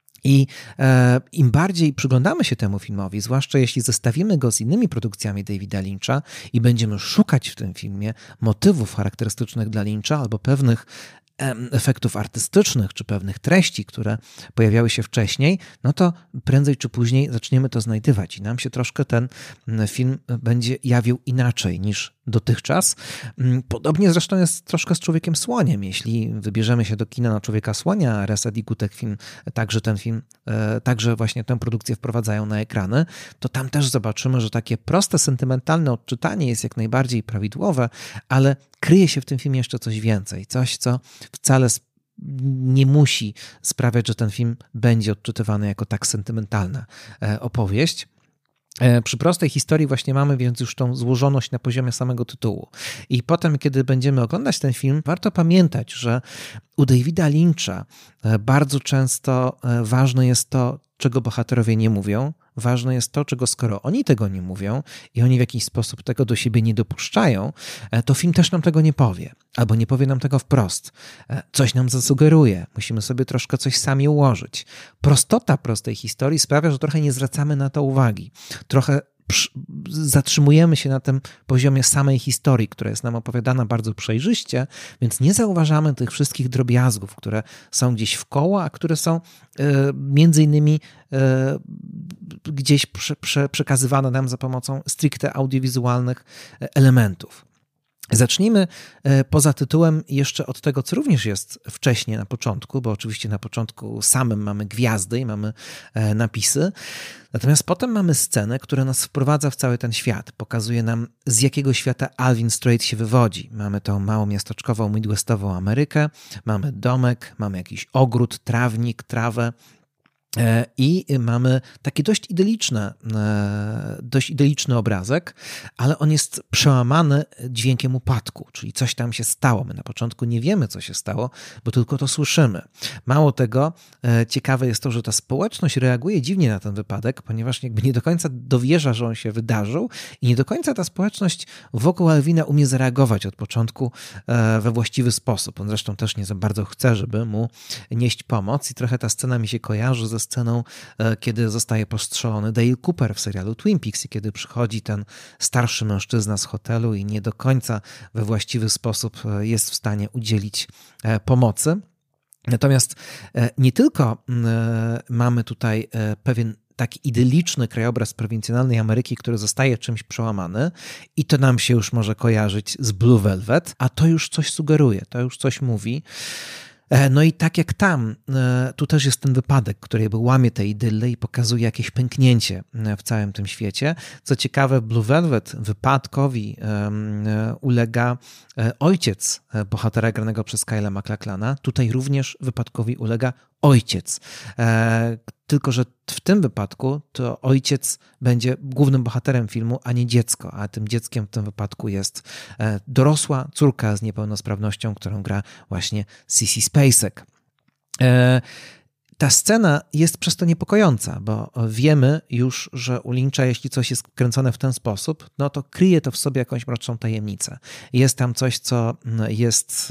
I e, im bardziej przyglądamy się temu filmowi, zwłaszcza jeśli zestawimy go z innymi produkcjami Davida Lyncha i będziemy szukać w tym filmie motywów charakterystycznych dla Lyncha albo pewnych efektów artystycznych czy pewnych treści, które pojawiały się wcześniej, no to prędzej czy później zaczniemy to znajdywać i nam się troszkę ten film będzie jawił inaczej niż dotychczas. Podobnie zresztą jest troszkę z Człowiekiem Słoniem. Jeśli wybierzemy się do kina na Człowieka Słonia, Resed i Gutek film, także ten film, także właśnie tę produkcję wprowadzają na ekrany, to tam też zobaczymy, że takie proste, sentymentalne odczytanie jest jak najbardziej prawidłowe, ale kryje się w tym filmie jeszcze coś więcej. Coś, co wcale nie musi sprawiać, że ten film będzie odczytywany jako tak sentymentalna opowieść. Przy prostej historii właśnie mamy więc już tą złożoność na poziomie samego tytułu. I potem, kiedy będziemy oglądać ten film, warto pamiętać, że u Davida Lyncha bardzo często ważne jest to, czego bohaterowie nie mówią. Ważne jest to, czego skoro oni tego nie mówią i oni w jakiś sposób tego do siebie nie dopuszczają, to film też nam tego nie powie. Albo nie powie nam tego wprost. Coś nam zasugeruje. Musimy sobie troszkę coś sami ułożyć. Prostota prostej historii sprawia, że trochę nie zwracamy na to uwagi. Trochę zatrzymujemy się na tym poziomie samej historii, która jest nam opowiadana bardzo przejrzyście, więc nie zauważamy tych wszystkich drobiazgów, które są gdzieś w koło, a które są między innymi gdzieś prze, prze, przekazywane nam za pomocą stricte audiowizualnych elementów. Zacznijmy poza tytułem jeszcze od tego, co również jest wcześniej na początku, bo oczywiście na początku samym mamy gwiazdy i mamy napisy, natomiast potem mamy scenę, która nas wprowadza w cały ten świat, pokazuje nam, z jakiego świata Alvin Straight się wywodzi. Mamy tą małomiasteczkową, midwestową Amerykę, mamy domek, mamy jakiś ogród, trawnik, trawę, i mamy taki dość idyliczny, dość idyliczny obrazek, ale on jest przełamany dźwiękiem upadku, czyli coś tam się stało. My na początku nie wiemy, co się stało, bo tylko to słyszymy. Mało tego, ciekawe jest to, że ta społeczność reaguje dziwnie na ten wypadek, ponieważ jakby nie do końca dowierza, że on się wydarzył i nie do końca ta społeczność wokół Alvina umie zareagować od początku we właściwy sposób. On zresztą też nie za bardzo chce, żeby mu nieść pomoc i trochę ta scena mi się kojarzy ze sceną, kiedy zostaje postrzelony Dale Cooper w serialu Twin Peaks i kiedy przychodzi ten starszy mężczyzna z hotelu i nie do końca we właściwy sposób jest w stanie udzielić pomocy. Natomiast nie tylko mamy tutaj pewien taki idyliczny krajobraz prowincjonalnej Ameryki, który zostaje czymś przełamany i to nam się już może kojarzyć z Blue Velvet, a to już coś sugeruje, to już coś mówi. No i tak jak tam, tu też jest ten wypadek, który jakby łamie te idylle i pokazuje jakieś pęknięcie w całym tym świecie. Co ciekawe, w Blue Velvet wypadkowi ulega ojciec bohatera granego przez Kyla MacLachlana. Tutaj również wypadkowi ulega ojciec. Tylko że w tym wypadku to ojciec będzie głównym bohaterem filmu, a nie dziecko, a tym dzieckiem w tym wypadku jest dorosła córka z niepełnosprawnością, którą gra właśnie Sissy Spacek. Ta scena jest przez to niepokojąca, bo wiemy już, że u Lyncha, jeśli coś jest kręcone w ten sposób, no to kryje to w sobie jakąś mroczną tajemnicę. Jest tam coś, co jest,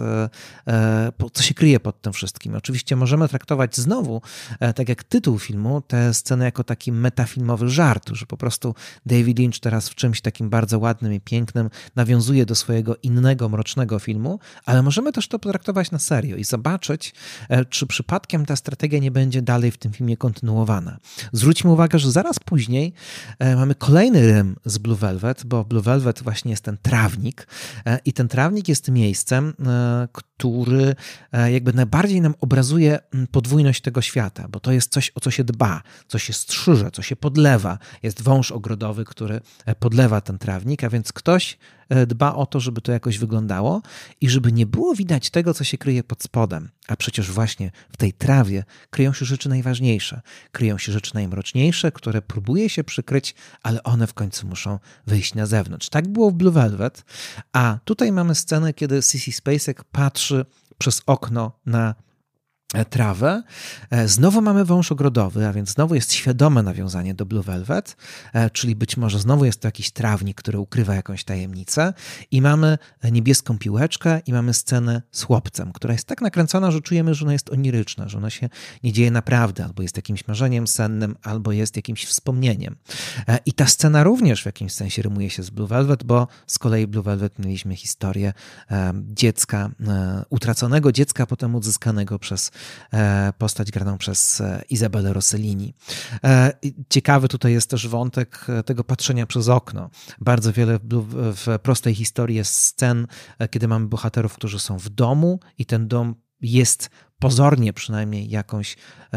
co się kryje pod tym wszystkim. Oczywiście możemy traktować znowu, tak jak tytuł filmu, tę scenę jako taki metafilmowy żart, że po prostu David Lynch teraz w czymś takim bardzo ładnym i pięknym nawiązuje do swojego innego, mrocznego filmu, ale możemy też to potraktować na serio i zobaczyć, czy przypadkiem ta strategia nie będzie dalej w tym filmie kontynuowana. Zwróćmy uwagę, że zaraz później mamy kolejny rym z Blue Velvet, bo Blue Velvet właśnie jest ten trawnik i ten trawnik jest miejscem, który jakby najbardziej nam obrazuje podwójność tego świata, bo to jest coś, o co się dba, co się strzyże, co się podlewa. Jest wąż ogrodowy, który podlewa ten trawnik, a więc ktoś dba o to, żeby to jakoś wyglądało i żeby nie było widać tego, co się kryje pod spodem. A przecież właśnie w tej trawie kryją się rzeczy najważniejsze. Kryją się rzeczy najmroczniejsze, które próbuje się przykryć, ale one w końcu muszą wyjść na zewnątrz. Tak było w Blue Velvet, a tutaj mamy scenę, kiedy Sissy Spacek patrzy przez okno na trawę. Znowu mamy wąż ogrodowy, a więc znowu jest świadome nawiązanie do Blue Velvet, czyli być może znowu jest to jakiś trawnik, który ukrywa jakąś tajemnicę i mamy niebieską piłeczkę i mamy scenę z chłopcem, która jest tak nakręcona, że czujemy, że ona jest oniryczna, że ona się nie dzieje naprawdę, albo jest jakimś marzeniem sennym, albo jest jakimś wspomnieniem. I ta scena również w jakimś sensie rymuje się z Blue Velvet, bo z kolei Blue Velvet mieliśmy historię dziecka, utraconego dziecka, potem odzyskanego przez postać graną przez Izabelę Rossellini. Ciekawy tutaj jest też wątek tego patrzenia przez okno. Bardzo wiele w prostej historii jest scen, kiedy mamy bohaterów, którzy są w domu i ten dom jest pozornie przynajmniej jakąś,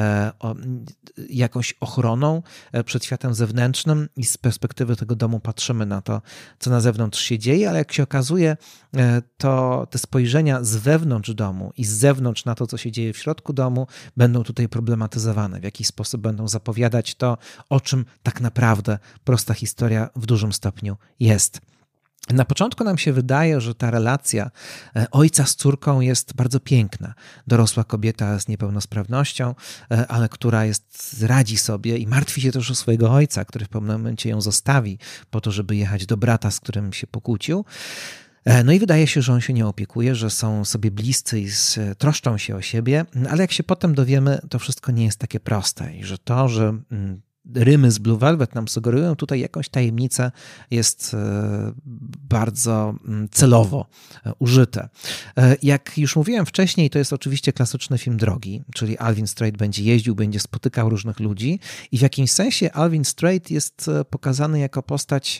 jakąś ochroną przed światem zewnętrznym i z perspektywy tego domu patrzymy na to, co na zewnątrz się dzieje, ale jak się okazuje, to te spojrzenia z wewnątrz domu i z zewnątrz na to, co się dzieje w środku domu, będą tutaj problematyzowane, w jakiś sposób będą zapowiadać to, o czym tak naprawdę prosta historia w dużym stopniu jest. Na początku nam się wydaje, że ta relacja ojca z córką jest bardzo piękna. Dorosła kobieta z niepełnosprawnością, ale która jest, radzi sobie i martwi się też o swojego ojca, który w pewnym momencie ją zostawi po to, żeby jechać do brata, z którym się pokłócił. No i wydaje się, że on się nie opiekuje, że są sobie bliscy i troszczą się o siebie, ale jak się potem dowiemy, to wszystko nie jest takie proste i że to, że rymy z Blue Velvet nam sugerują tutaj jakąś tajemnicę, jest bardzo celowo użyte. Jak już mówiłem wcześniej, to jest oczywiście klasyczny film drogi, czyli Alvin Strait będzie jeździł, będzie spotykał różnych ludzi i w jakimś sensie Alvin Strait jest pokazany jako postać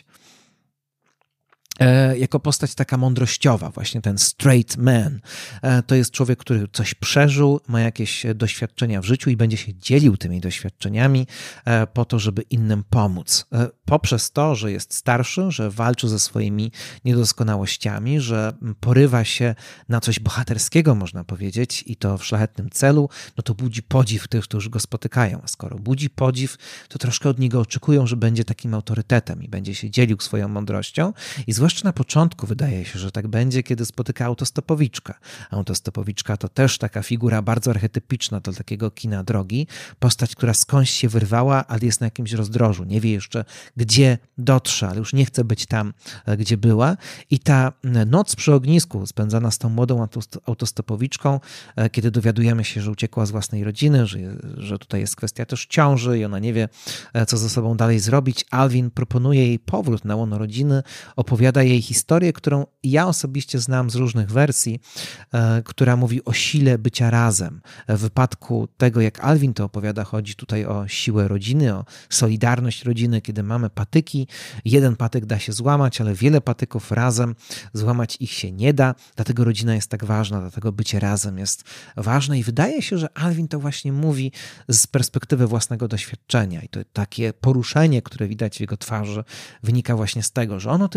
jako postać taka mądrościowa, właśnie ten straight man. To jest człowiek, który coś przeżył, ma jakieś doświadczenia w życiu i będzie się dzielił tymi doświadczeniami po to, żeby innym pomóc. Poprzez to, że jest starszy, że walczy ze swoimi niedoskonałościami, że porywa się na coś bohaterskiego, można powiedzieć, i to w szlachetnym celu, no to budzi podziw tych, którzy go spotykają. A skoro budzi podziw, to troszkę od niego oczekują, że będzie takim autorytetem i będzie się dzielił swoją mądrością. I zwłaszcza na początku wydaje się, że tak będzie, kiedy spotyka autostopowiczkę. Autostopowiczka to też taka figura bardzo archetypiczna do takiego kina drogi. Postać, która skądś się wyrwała, ale jest na jakimś rozdrożu. Nie wie jeszcze, gdzie dotrze, ale już nie chce być tam, gdzie była. I ta noc przy ognisku spędzana z tą młodą autostopowiczką, kiedy dowiadujemy się, że uciekła z własnej rodziny, że, że tutaj jest kwestia też ciąży i ona nie wie, co ze sobą dalej zrobić. Alvin proponuje jej powrót na łono rodziny, opowiada jej historię, którą ja osobiście znam z różnych wersji, która mówi o sile bycia razem. W wypadku tego, jak Alvin to opowiada, chodzi tutaj o siłę rodziny, o solidarność rodziny, kiedy mamy patyki. Jeden patyk da się złamać, ale wiele patyków razem złamać ich się nie da, dlatego rodzina jest tak ważna, dlatego bycie razem jest ważne i wydaje się, że Alvin to właśnie mówi z perspektywy własnego doświadczenia i to takie poruszenie, które widać w jego twarzy, wynika właśnie z tego, że on o tym wie, bo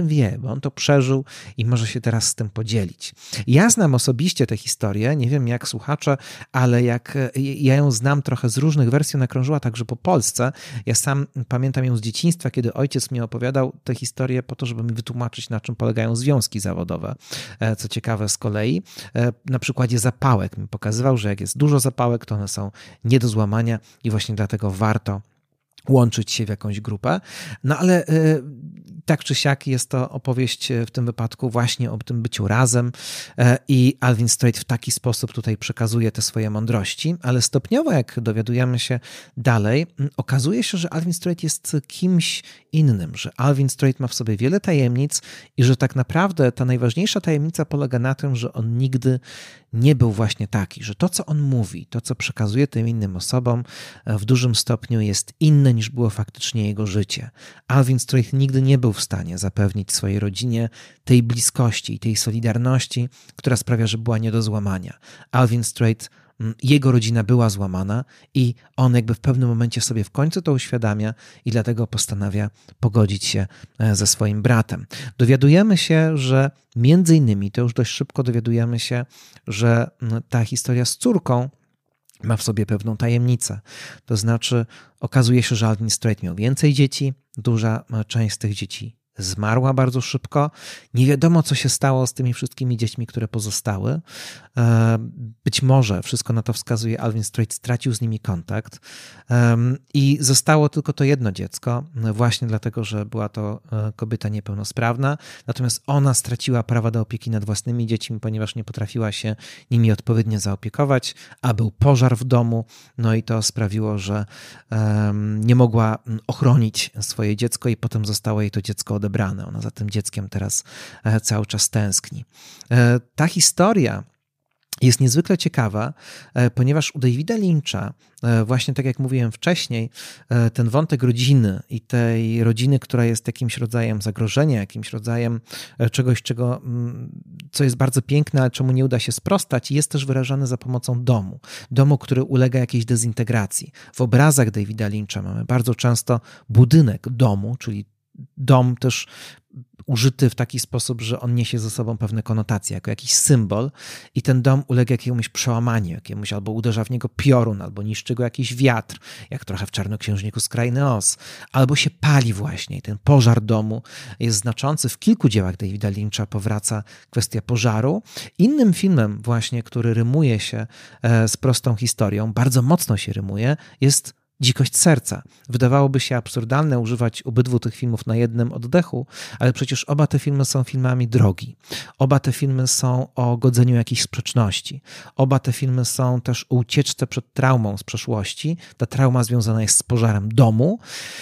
On to przeżył i może się teraz z tym podzielić. Ja znam osobiście tę historię, nie wiem jak słuchacze, ale jak ja ją znam trochę z różnych wersji, ona krążyła także po Polsce. Ja sam pamiętam ją z dzieciństwa, kiedy ojciec mi opowiadał tę historię po to, żeby mi wytłumaczyć, na czym polegają związki zawodowe. Co ciekawe z kolei, na przykładzie zapałek mi pokazywał, że jak jest dużo zapałek, to one są nie do złamania i właśnie dlatego warto łączyć się w jakąś grupę. No ale y, tak czy siak jest to opowieść w tym wypadku właśnie o tym byciu razem y, i Alvin Strait w taki sposób tutaj przekazuje te swoje mądrości, ale stopniowo jak dowiadujemy się dalej, y, okazuje się, że Alvin Strait jest kimś innym, że Alvin Strait ma w sobie wiele tajemnic i że tak naprawdę ta najważniejsza tajemnica polega na tym, że on nigdy nie był właśnie taki, że to, co on mówi, to, co przekazuje tym innym osobom, w dużym stopniu jest inne niż było faktycznie jego życie. Alvin Strait nigdy nie był w stanie zapewnić swojej rodzinie tej bliskości i tej solidarności, która sprawia, że była nie do złamania. Alvin Strait, jego rodzina była złamana i on jakby w pewnym momencie sobie w końcu to uświadamia i dlatego postanawia pogodzić się ze swoim bratem. Dowiadujemy się, że między innymi, to już dość szybko dowiadujemy się, że ta historia z córką ma w sobie pewną tajemnicę. To znaczy okazuje się, że Alvin Strait miał więcej dzieci, duża część z tych dzieci zmarła bardzo szybko. Nie wiadomo, co się stało z tymi wszystkimi dziećmi, które pozostały. Być może, wszystko na to wskazuje, Alvin Strait stracił z nimi kontakt i zostało tylko to jedno dziecko, właśnie dlatego, że była to kobieta niepełnosprawna. Natomiast ona straciła prawa do opieki nad własnymi dziećmi, ponieważ nie potrafiła się nimi odpowiednio zaopiekować, a był pożar w domu, no i to sprawiło, że nie mogła ochronić swoje dziecko i potem zostało jej to dziecko odebrane. Ona za tym dzieckiem teraz cały czas tęskni. Ta historia jest niezwykle ciekawa, ponieważ u Davida Lyncha, właśnie tak jak mówiłem wcześniej, ten wątek rodziny i tej rodziny, która jest jakimś rodzajem zagrożenia, jakimś rodzajem czegoś, czego, co jest bardzo piękne, ale czemu nie uda się sprostać, jest też wyrażany za pomocą domu. Domu, który ulega jakiejś dezintegracji. W obrazach Davida Lyncha mamy bardzo często budynek domu, czyli dom też użyty w taki sposób, że on niesie ze sobą pewne konotacje, jako jakiś symbol i ten dom ulega jakiemuś przełamaniu, jakiemuś albo uderza w niego piorun, albo niszczy go jakiś wiatr, jak trochę w Czarnoksiężniku z Krainy Oz, albo się pali właśnie i ten pożar domu jest znaczący. W kilku dziełach Davida Lyncha powraca kwestia pożaru. Innym filmem właśnie, który rymuje się z prostą historią, bardzo mocno się rymuje, jest Dzikość serca. Wydawałoby się absurdalne używać obydwu tych filmów na jednym oddechu, ale przecież oba te filmy są filmami drogi. Oba te filmy są o godzeniu jakichś sprzeczności. Oba te filmy są też o ucieczce przed traumą z przeszłości. Ta trauma związana jest z pożarem domu.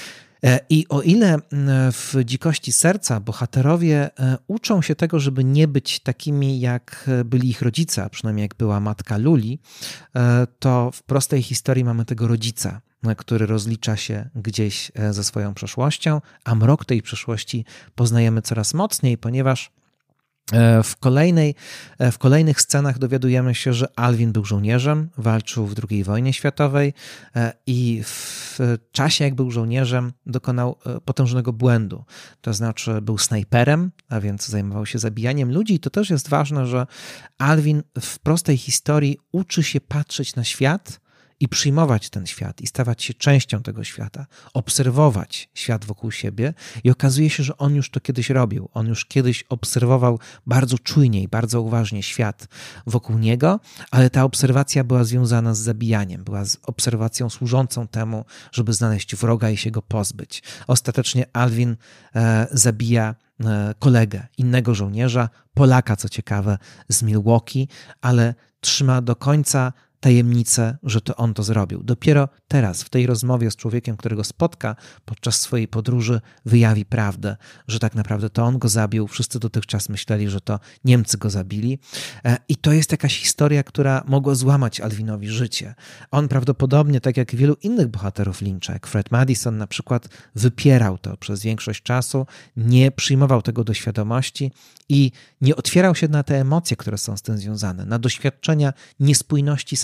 I o ile w Dzikości serca bohaterowie uczą się tego, żeby nie być takimi, jak byli ich rodzice, a przynajmniej jak była matka Luli, to w prostej historii mamy tego rodzica, który rozlicza się gdzieś ze swoją przeszłością, a mrok tej przeszłości poznajemy coraz mocniej, ponieważ W, kolejnej, w kolejnych scenach dowiadujemy się, że Alvin był żołnierzem, walczył w drugiej wojnie światowej i w czasie, jak był żołnierzem, dokonał potężnego błędu. To znaczy był snajperem, a więc zajmował się zabijaniem ludzi. I to też jest ważne, że Alvin w prostej historii uczy się patrzeć na świat i przyjmować ten świat i stawać się częścią tego świata, obserwować świat wokół siebie i okazuje się, że on już to kiedyś robił. On już kiedyś obserwował bardzo czujnie i bardzo uważnie świat wokół niego, ale ta obserwacja była związana z zabijaniem, była z obserwacją służącą temu, żeby znaleźć wroga i się go pozbyć. Ostatecznie Alvin e, zabija e, kolegę, innego żołnierza, Polaka, co ciekawe, z Milwaukee, ale trzyma do końca tajemnicę, że to on to zrobił. Dopiero teraz, w tej rozmowie z człowiekiem, którego spotka podczas swojej podróży, wyjawi prawdę, że tak naprawdę to on go zabił. Wszyscy dotychczas myśleli, że to Niemcy go zabili. I to jest jakaś historia, która mogła złamać Alvinowi życie. On prawdopodobnie, tak jak wielu innych bohaterów Lyncha, jak Fred Madison na przykład, wypierał to przez większość czasu, nie przyjmował tego do świadomości i nie otwierał się na te emocje, które są z tym związane, na doświadczenia niespójności samego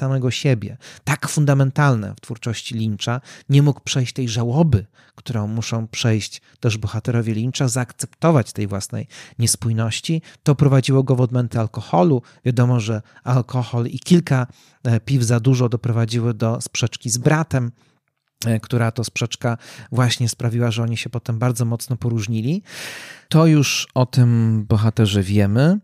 samego siebie, tak fundamentalne w twórczości Lyncha, nie mógł przejść tej żałoby, którą muszą przejść też bohaterowie Lyncha, zaakceptować tej własnej niespójności. To prowadziło go w odmęty alkoholu. Wiadomo, że alkohol i kilka piw za dużo doprowadziły do sprzeczki z bratem, która to sprzeczka właśnie sprawiła, że oni się potem bardzo mocno poróżnili. To już o tym bohaterze wiemy.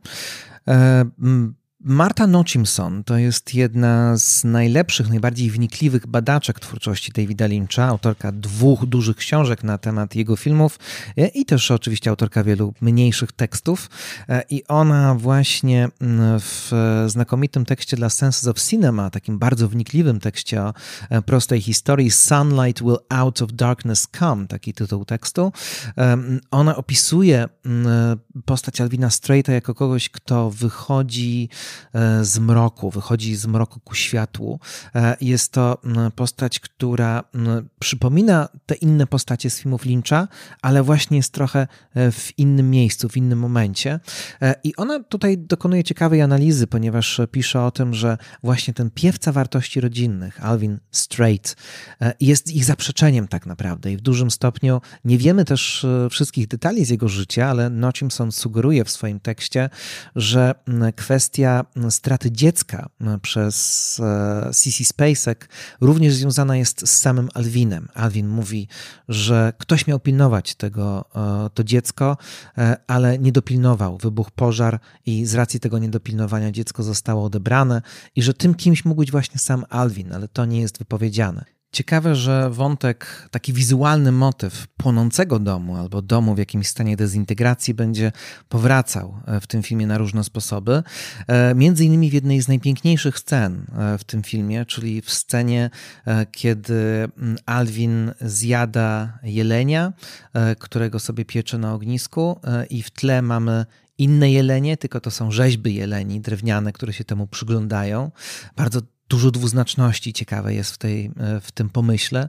Marta Nochimson to jest jedna z najlepszych, najbardziej wnikliwych badaczek twórczości Davida Lyncha, autorka dwóch dużych książek na temat jego filmów i też oczywiście autorka wielu mniejszych tekstów. I ona właśnie w znakomitym tekście dla Senses of Cinema, takim bardzo wnikliwym tekście o prostej historii, Sunlight Will Out of Darkness Come, taki tytuł tekstu, ona opisuje postać Alvina Straita jako kogoś, kto wychodzi z mroku, wychodzi z mroku ku światłu. Jest to postać, która przypomina te inne postacie z filmów Lyncha, ale właśnie jest trochę w innym miejscu, w innym momencie. I ona tutaj dokonuje ciekawej analizy, ponieważ pisze o tym, że właśnie ten piewca wartości rodzinnych, Alvin Straight, jest ich zaprzeczeniem tak naprawdę i w dużym stopniu nie wiemy też wszystkich detali z jego życia, ale Nochimson sugeruje w swoim tekście, że kwestia straty dziecka przez Sissy Spacek również związana jest z samym Alvinem. Alvin mówi, że ktoś miał pilnować tego, to dziecko, ale nie dopilnował. Wybuchł pożar i z racji tego niedopilnowania dziecko zostało odebrane i że tym kimś mógł być właśnie sam Alvin, ale to nie jest wypowiedziane. Ciekawe, że wątek, taki wizualny motyw płonącego domu albo domu w jakimś stanie dezintegracji będzie powracał w tym filmie na różne sposoby. Między innymi w jednej z najpiękniejszych scen w tym filmie, czyli w scenie, kiedy Alvin zjada jelenia, którego sobie piecze na ognisku i w tle mamy inne jelenie, tylko to są rzeźby jeleni drewniane, które się temu przyglądają. Bardzo dużo dwuznaczności ciekawe jest w, tej, w tym pomyśle,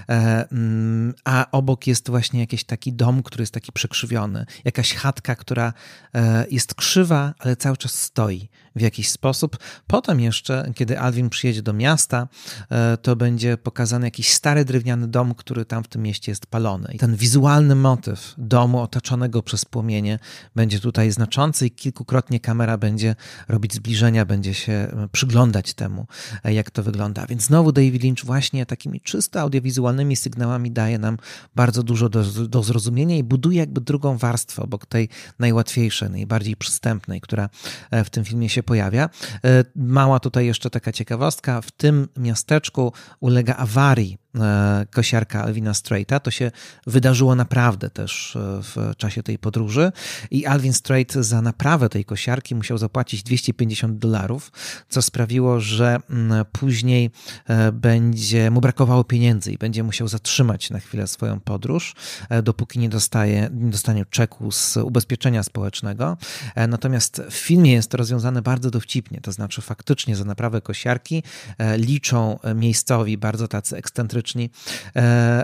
a obok jest właśnie jakiś taki dom, który jest taki przekrzywiony, jakaś chatka, która jest krzywa, ale cały czas stoi w jakiś sposób. Potem jeszcze, kiedy Alvin przyjedzie do miasta, to będzie pokazany jakiś stary drewniany dom, który tam w tym mieście jest palony. I ten wizualny motyw domu otoczonego przez płomienie będzie tutaj znaczący i kilkukrotnie kamera będzie robić zbliżenia, będzie się przyglądać temu, jak to wygląda. Więc znowu David Lynch właśnie takimi czysto audiowizualnymi sygnałami daje nam bardzo dużo do, do zrozumienia i buduje jakby drugą warstwę obok tej najłatwiejszej, najbardziej przystępnej, która w tym filmie się pojawia. Mała tutaj jeszcze taka ciekawostka. W tym miasteczku ulega awarii kosiarka Alvina Straita. To się wydarzyło naprawdę też w czasie tej podróży i Alvin Straight za naprawę tej kosiarki musiał zapłacić dwieście pięćdziesiąt dolarów, co sprawiło, że później będzie mu brakowało pieniędzy i będzie musiał zatrzymać na chwilę swoją podróż, dopóki nie dostaje, nie dostanie czeku z ubezpieczenia społecznego. Natomiast w filmie jest to rozwiązane bardzo dowcipnie, to znaczy faktycznie za naprawę kosiarki liczą miejscowi bardzo tacy ekscentryczni E,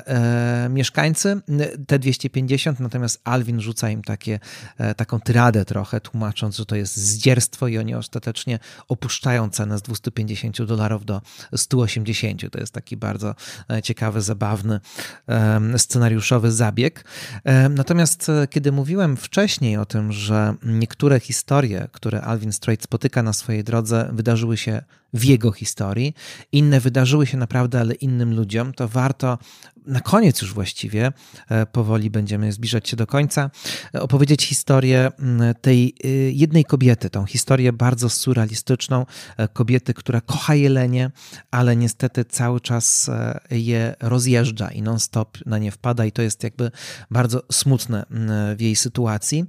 e, mieszkańcy, te dwieście pięćdziesiąt, natomiast Alvin rzuca im takie, e, taką tyradę trochę, tłumacząc, że to jest zdzierstwo i oni ostatecznie opuszczają cenę z dwieście pięćdziesiąt dolarów do sto osiemdziesiąt. To jest taki bardzo ciekawy, zabawny, e, scenariuszowy zabieg. E, natomiast kiedy mówiłem wcześniej o tym, że niektóre historie, które Alvin Straight spotyka na swojej drodze, wydarzyły się w jego historii, inne wydarzyły się naprawdę, ale innym ludziom, to warto na koniec już właściwie, powoli będziemy zbliżać się do końca, opowiedzieć historię tej jednej kobiety, tą historię bardzo surrealistyczną, kobiety, która kocha jelenie, ale niestety cały czas je rozjeżdża i non-stop na nie wpada i to jest jakby bardzo smutne w jej sytuacji.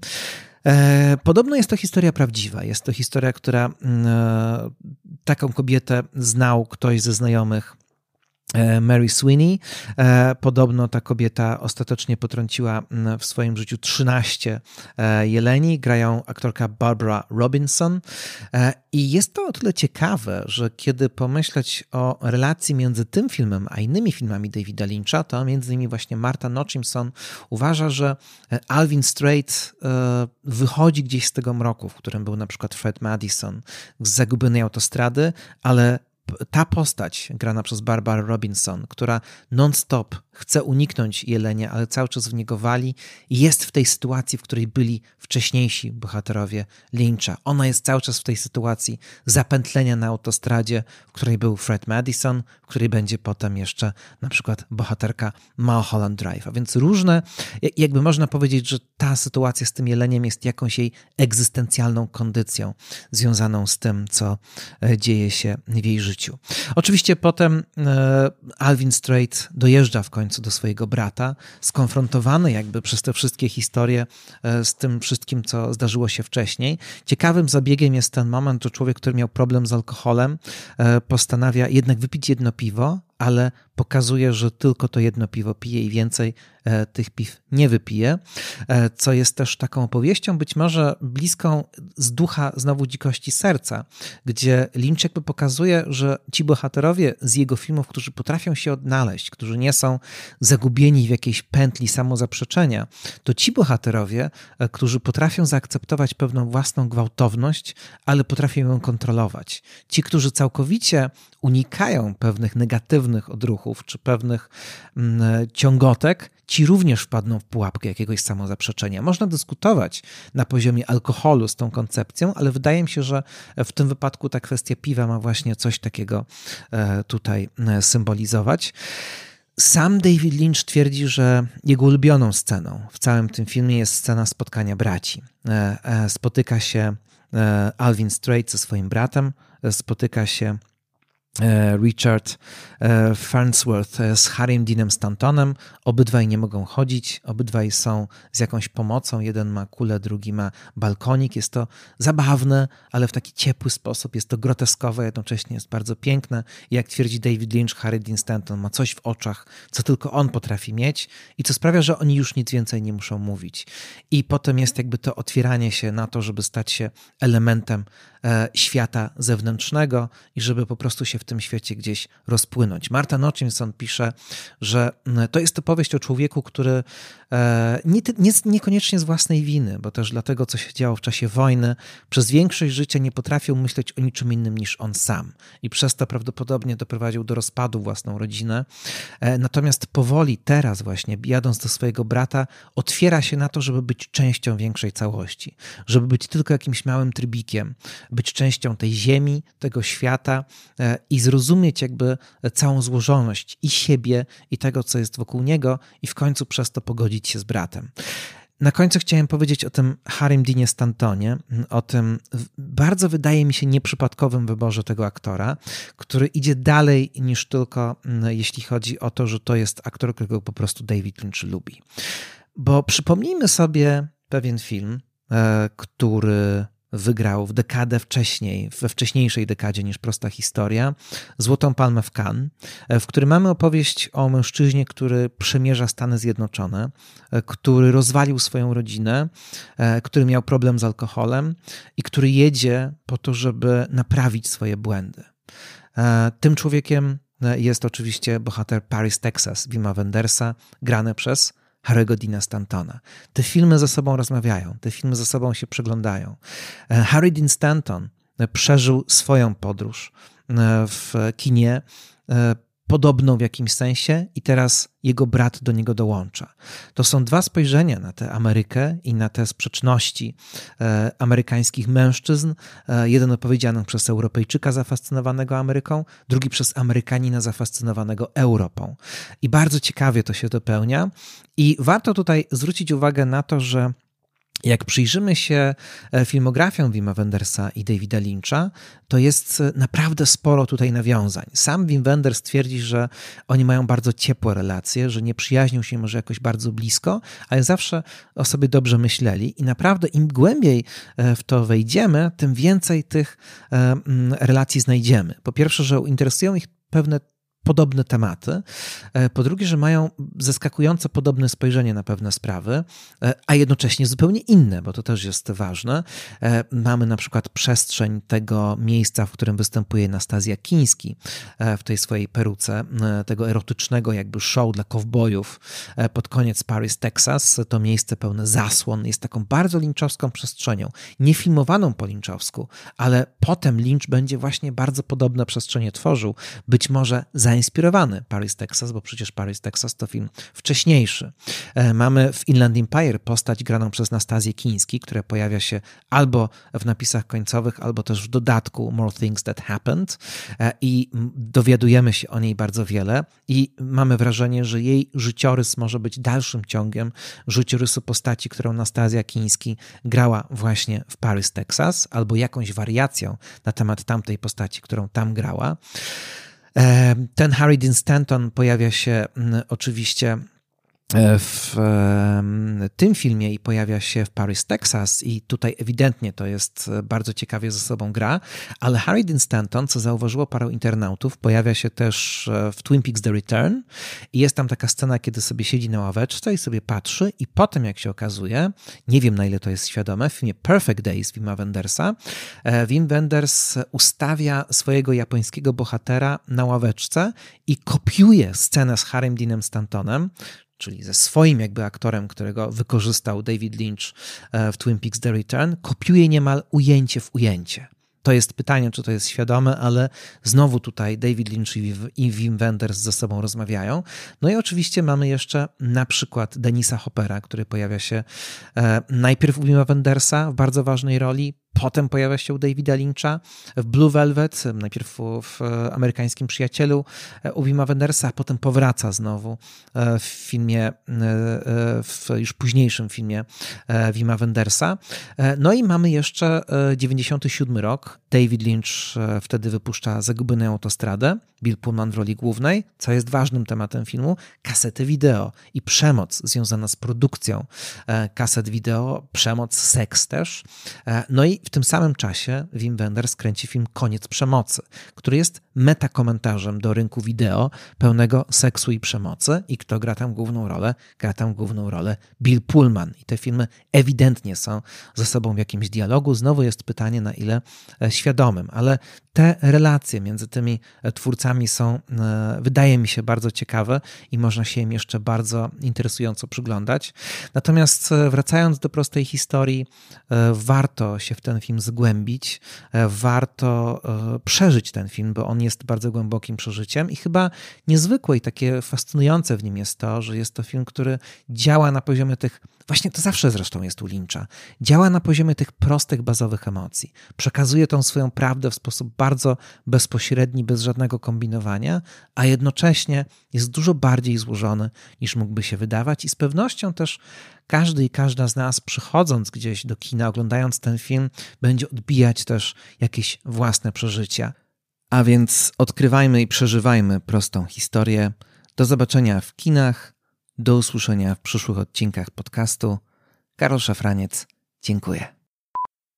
Podobno jest to historia prawdziwa. Jest to historia, która taką kobietę znał ktoś ze znajomych, Mary Sweeney. Podobno ta kobieta ostatecznie potrąciła w swoim życiu trzynaście jeleni. Grają aktorka Barbara Robinson. I jest to o tyle ciekawe, że kiedy pomyśleć o relacji między tym filmem a innymi filmami Davida Lyncha, to między innymi właśnie Marta Nochimson uważa, że Alvin Straight wychodzi gdzieś z tego mroku, w którym był na przykład Fred Madison z Zagubionej autostrady, ale ta postać grana przez Barbara Robinson, która non-stop chce uniknąć jelenia, ale cały czas w niego wali, jest w tej sytuacji, w której byli wcześniejsi bohaterowie Lyncha. Ona jest cały czas w tej sytuacji zapętlenia na autostradzie, w której był Fred Madison, w której będzie potem jeszcze na przykład bohaterka Mulholland Drive. A więc różne, jakby można powiedzieć, że ta sytuacja z tym jeleniem jest jakąś jej egzystencjalną kondycją związaną z tym, co dzieje się w jej życiu. Oczywiście potem Alvin Strait dojeżdża w końcu do swojego brata, skonfrontowany jakby przez te wszystkie historie z tym wszystkim, co zdarzyło się wcześniej. Ciekawym zabiegiem jest ten moment, że człowiek, który miał problem z alkoholem, postanawia jednak wypić jedno piwo, ale pokazuje, że tylko to jedno piwo pije i więcej e, tych piw nie wypije, e, co jest też taką opowieścią być może bliską z ducha znowu Dzikości serca, gdzie Lynch jakby pokazuje, że ci bohaterowie z jego filmów, którzy potrafią się odnaleźć, którzy nie są zagubieni w jakiejś pętli samozaprzeczenia, to ci bohaterowie, e, którzy potrafią zaakceptować pewną własną gwałtowność, ale potrafią ją kontrolować. Ci, którzy całkowicie unikają pewnych negatywnych odruchów czy pewnych mm, ciągotek, ci również wpadną w pułapkę jakiegoś samozaprzeczenia. Można dyskutować na poziomie alkoholu z tą koncepcją, ale wydaje mi się, że w tym wypadku ta kwestia piwa ma właśnie coś takiego e, tutaj e, symbolizować. Sam David Lynch twierdzi, że jego ulubioną sceną w całym tym filmie jest scena spotkania braci. E, e, spotyka się e, Alvin Strait ze swoim bratem, e, spotyka się Richard Farnsworth z Harrym Deanem Stantonem. Obydwaj nie mogą chodzić, obydwaj są z jakąś pomocą. Jeden ma kulę, drugi ma balkonik. Jest to zabawne, ale w taki ciepły sposób. Jest to groteskowe, jednocześnie jest bardzo piękne. I jak twierdzi David Lynch, Harry Dean Stanton ma coś w oczach, co tylko on potrafi mieć i co sprawia, że oni już nic więcej nie muszą mówić. I potem jest jakby to otwieranie się na to, żeby stać się elementem świata zewnętrznego i żeby po prostu się w tym świecie gdzieś rozpłynąć. Marta Nochinson pisze, że to jest opowieść o człowieku, który nie, nie, niekoniecznie z własnej winy, bo też dlatego, co się działo w czasie wojny, przez większość życia nie potrafił myśleć o niczym innym niż on sam i przez to prawdopodobnie doprowadził do rozpadu własną rodzinę. Natomiast powoli teraz właśnie, jadąc do swojego brata, otwiera się na to, żeby być częścią większej całości, żeby być tylko jakimś małym trybikiem, być częścią tej ziemi, tego świata i zrozumieć jakby całą złożoność i siebie, i tego, co jest wokół niego i w końcu przez to pogodzić się z bratem. Na końcu chciałem powiedzieć o tym Harrym Deanie Stantonie, o tym bardzo, wydaje mi się, nieprzypadkowym wyborze tego aktora, który idzie dalej niż tylko jeśli chodzi o to, że to jest aktor, którego po prostu David Lynch lubi. Bo przypomnijmy sobie pewien film, który wygrał w dekadę wcześniej, we wcześniejszej dekadzie niż Prosta historia, Złotą Palmę w Cannes, w którym mamy opowieść o mężczyźnie, który przemierza Stany Zjednoczone, który rozwalił swoją rodzinę, który miał problem z alkoholem i który jedzie po to, żeby naprawić swoje błędy. Tym człowiekiem jest oczywiście bohater Paris, Texas, Wima Wendersa, grany przez Harry'ego Deana Stantona. Te filmy ze sobą rozmawiają, te filmy ze sobą się przeglądają. Harry Dean Stanton przeżył swoją podróż w kinie, podobną w jakimś sensie i teraz jego brat do niego dołącza. To są dwa spojrzenia na tę Amerykę i na te sprzeczności e, amerykańskich mężczyzn. E, jeden opowiedziany przez Europejczyka zafascynowanego Ameryką, drugi przez Amerykanina zafascynowanego Europą. I bardzo ciekawie to się dopełnia i warto tutaj zwrócić uwagę na to, że jak przyjrzymy się filmografiom Wima Wendersa i Davida Lyncha, to jest naprawdę sporo tutaj nawiązań. Sam Wim Wenders twierdzi, że oni mają bardzo ciepłe relacje, że nie przyjaźnią się może jakoś bardzo blisko, ale zawsze o sobie dobrze myśleli i naprawdę im głębiej w to wejdziemy, tym więcej tych relacji znajdziemy. Po pierwsze, że interesują ich pewne podobne tematy, po drugie, że mają zaskakująco podobne spojrzenie na pewne sprawy, a jednocześnie zupełnie inne, bo to też jest ważne. Mamy na przykład przestrzeń tego miejsca, w którym występuje Nastazja Kiński w tej swojej peruce, tego erotycznego jakby show dla kowbojów pod koniec Paris, Texas. To miejsce pełne zasłon jest taką bardzo lynchowską przestrzenią, nie filmowaną po lynchowsku, ale potem Lynch będzie właśnie bardzo podobne przestrzenie tworzył, być może zainspirowany Paris, Texas, bo przecież Paris, Texas to film wcześniejszy. Mamy w Inland Empire postać graną przez Nastazję Kiński, która pojawia się albo w napisach końcowych, albo też w dodatku More Things That Happened i dowiadujemy się o niej bardzo wiele i mamy wrażenie, że jej życiorys może być dalszym ciągiem życiorysu postaci, którą Nastazja Kiński grała właśnie w Paris, Texas, albo jakąś wariacją na temat tamtej postaci, którą tam grała. Ten Harry Dean Stanton pojawia się oczywiście w tym filmie i pojawia się w Paris, Texas i tutaj ewidentnie to jest bardzo ciekawie ze sobą gra, ale Harry Dean Stanton, co zauważyło paru internautów, pojawia się też w Twin Peaks The Return i jest tam taka scena, kiedy sobie siedzi na ławeczce i sobie patrzy i potem, jak się okazuje, nie wiem na ile to jest świadome, w filmie Perfect Days Wima Wendersa, Wim Wenders ustawia swojego japońskiego bohatera na ławeczce i kopiuje scenę z Harrym Deanem Stantonem, czyli ze swoim jakby aktorem, którego wykorzystał David Lynch w Twin Peaks The Return, kopiuje niemal ujęcie w ujęcie. To jest pytanie, czy to jest świadome, ale znowu tutaj David Lynch i Wim Wenders ze sobą rozmawiają. No i oczywiście mamy jeszcze na przykład Denisa Hoppera, który pojawia się najpierw u Wima Wendersa w bardzo ważnej roli, potem pojawia się u Davida Lyncha w Blue Velvet, najpierw w Amerykańskim Przyjacielu u Wima Wendersa, a potem powraca znowu w filmie, w już późniejszym filmie Wima Wendersa. No i mamy jeszcze dziewięćdziesiąty siódmy rok. David Lynch wtedy wypuszcza Zagubioną autostradę, Bill Pullman w roli głównej, co jest ważnym tematem filmu, kasety wideo i przemoc związana z produkcją kaset wideo, przemoc, seks też. No i w tym samym czasie Wim Wenders kręci film Koniec przemocy, który jest metakomentarzem do rynku wideo pełnego seksu i przemocy. I kto gra tam główną rolę? Gra tam główną rolę Bill Pullman. I te filmy ewidentnie są ze sobą w jakimś dialogu. Znowu jest pytanie, na ile świadomym, ale te relacje między tymi twórcami są, wydaje mi się, bardzo ciekawe i można się im jeszcze bardzo interesująco przyglądać. Natomiast wracając do prostej historii, warto się w ten film zgłębić, warto przeżyć ten film, bo on jest bardzo głębokim przeżyciem i chyba niezwykłe i takie fascynujące w nim jest to, że jest to film, który działa na poziomie tych, właśnie to zawsze zresztą jest u Lyncha, działa na poziomie tych prostych, bazowych emocji. Przekazuje tą swoją prawdę w sposób bardzo bezpośredni, bez żadnego kombinowania, a jednocześnie jest dużo bardziej złożony niż mógłby się wydawać i z pewnością też każdy i każda z nas, przychodząc gdzieś do kina, oglądając ten film, będzie odbijać też jakieś własne przeżycia. A więc odkrywajmy i przeżywajmy prostą historię. Do zobaczenia w kinach, do usłyszenia w przyszłych odcinkach podcastu. Karol Szafraniec, dziękuję.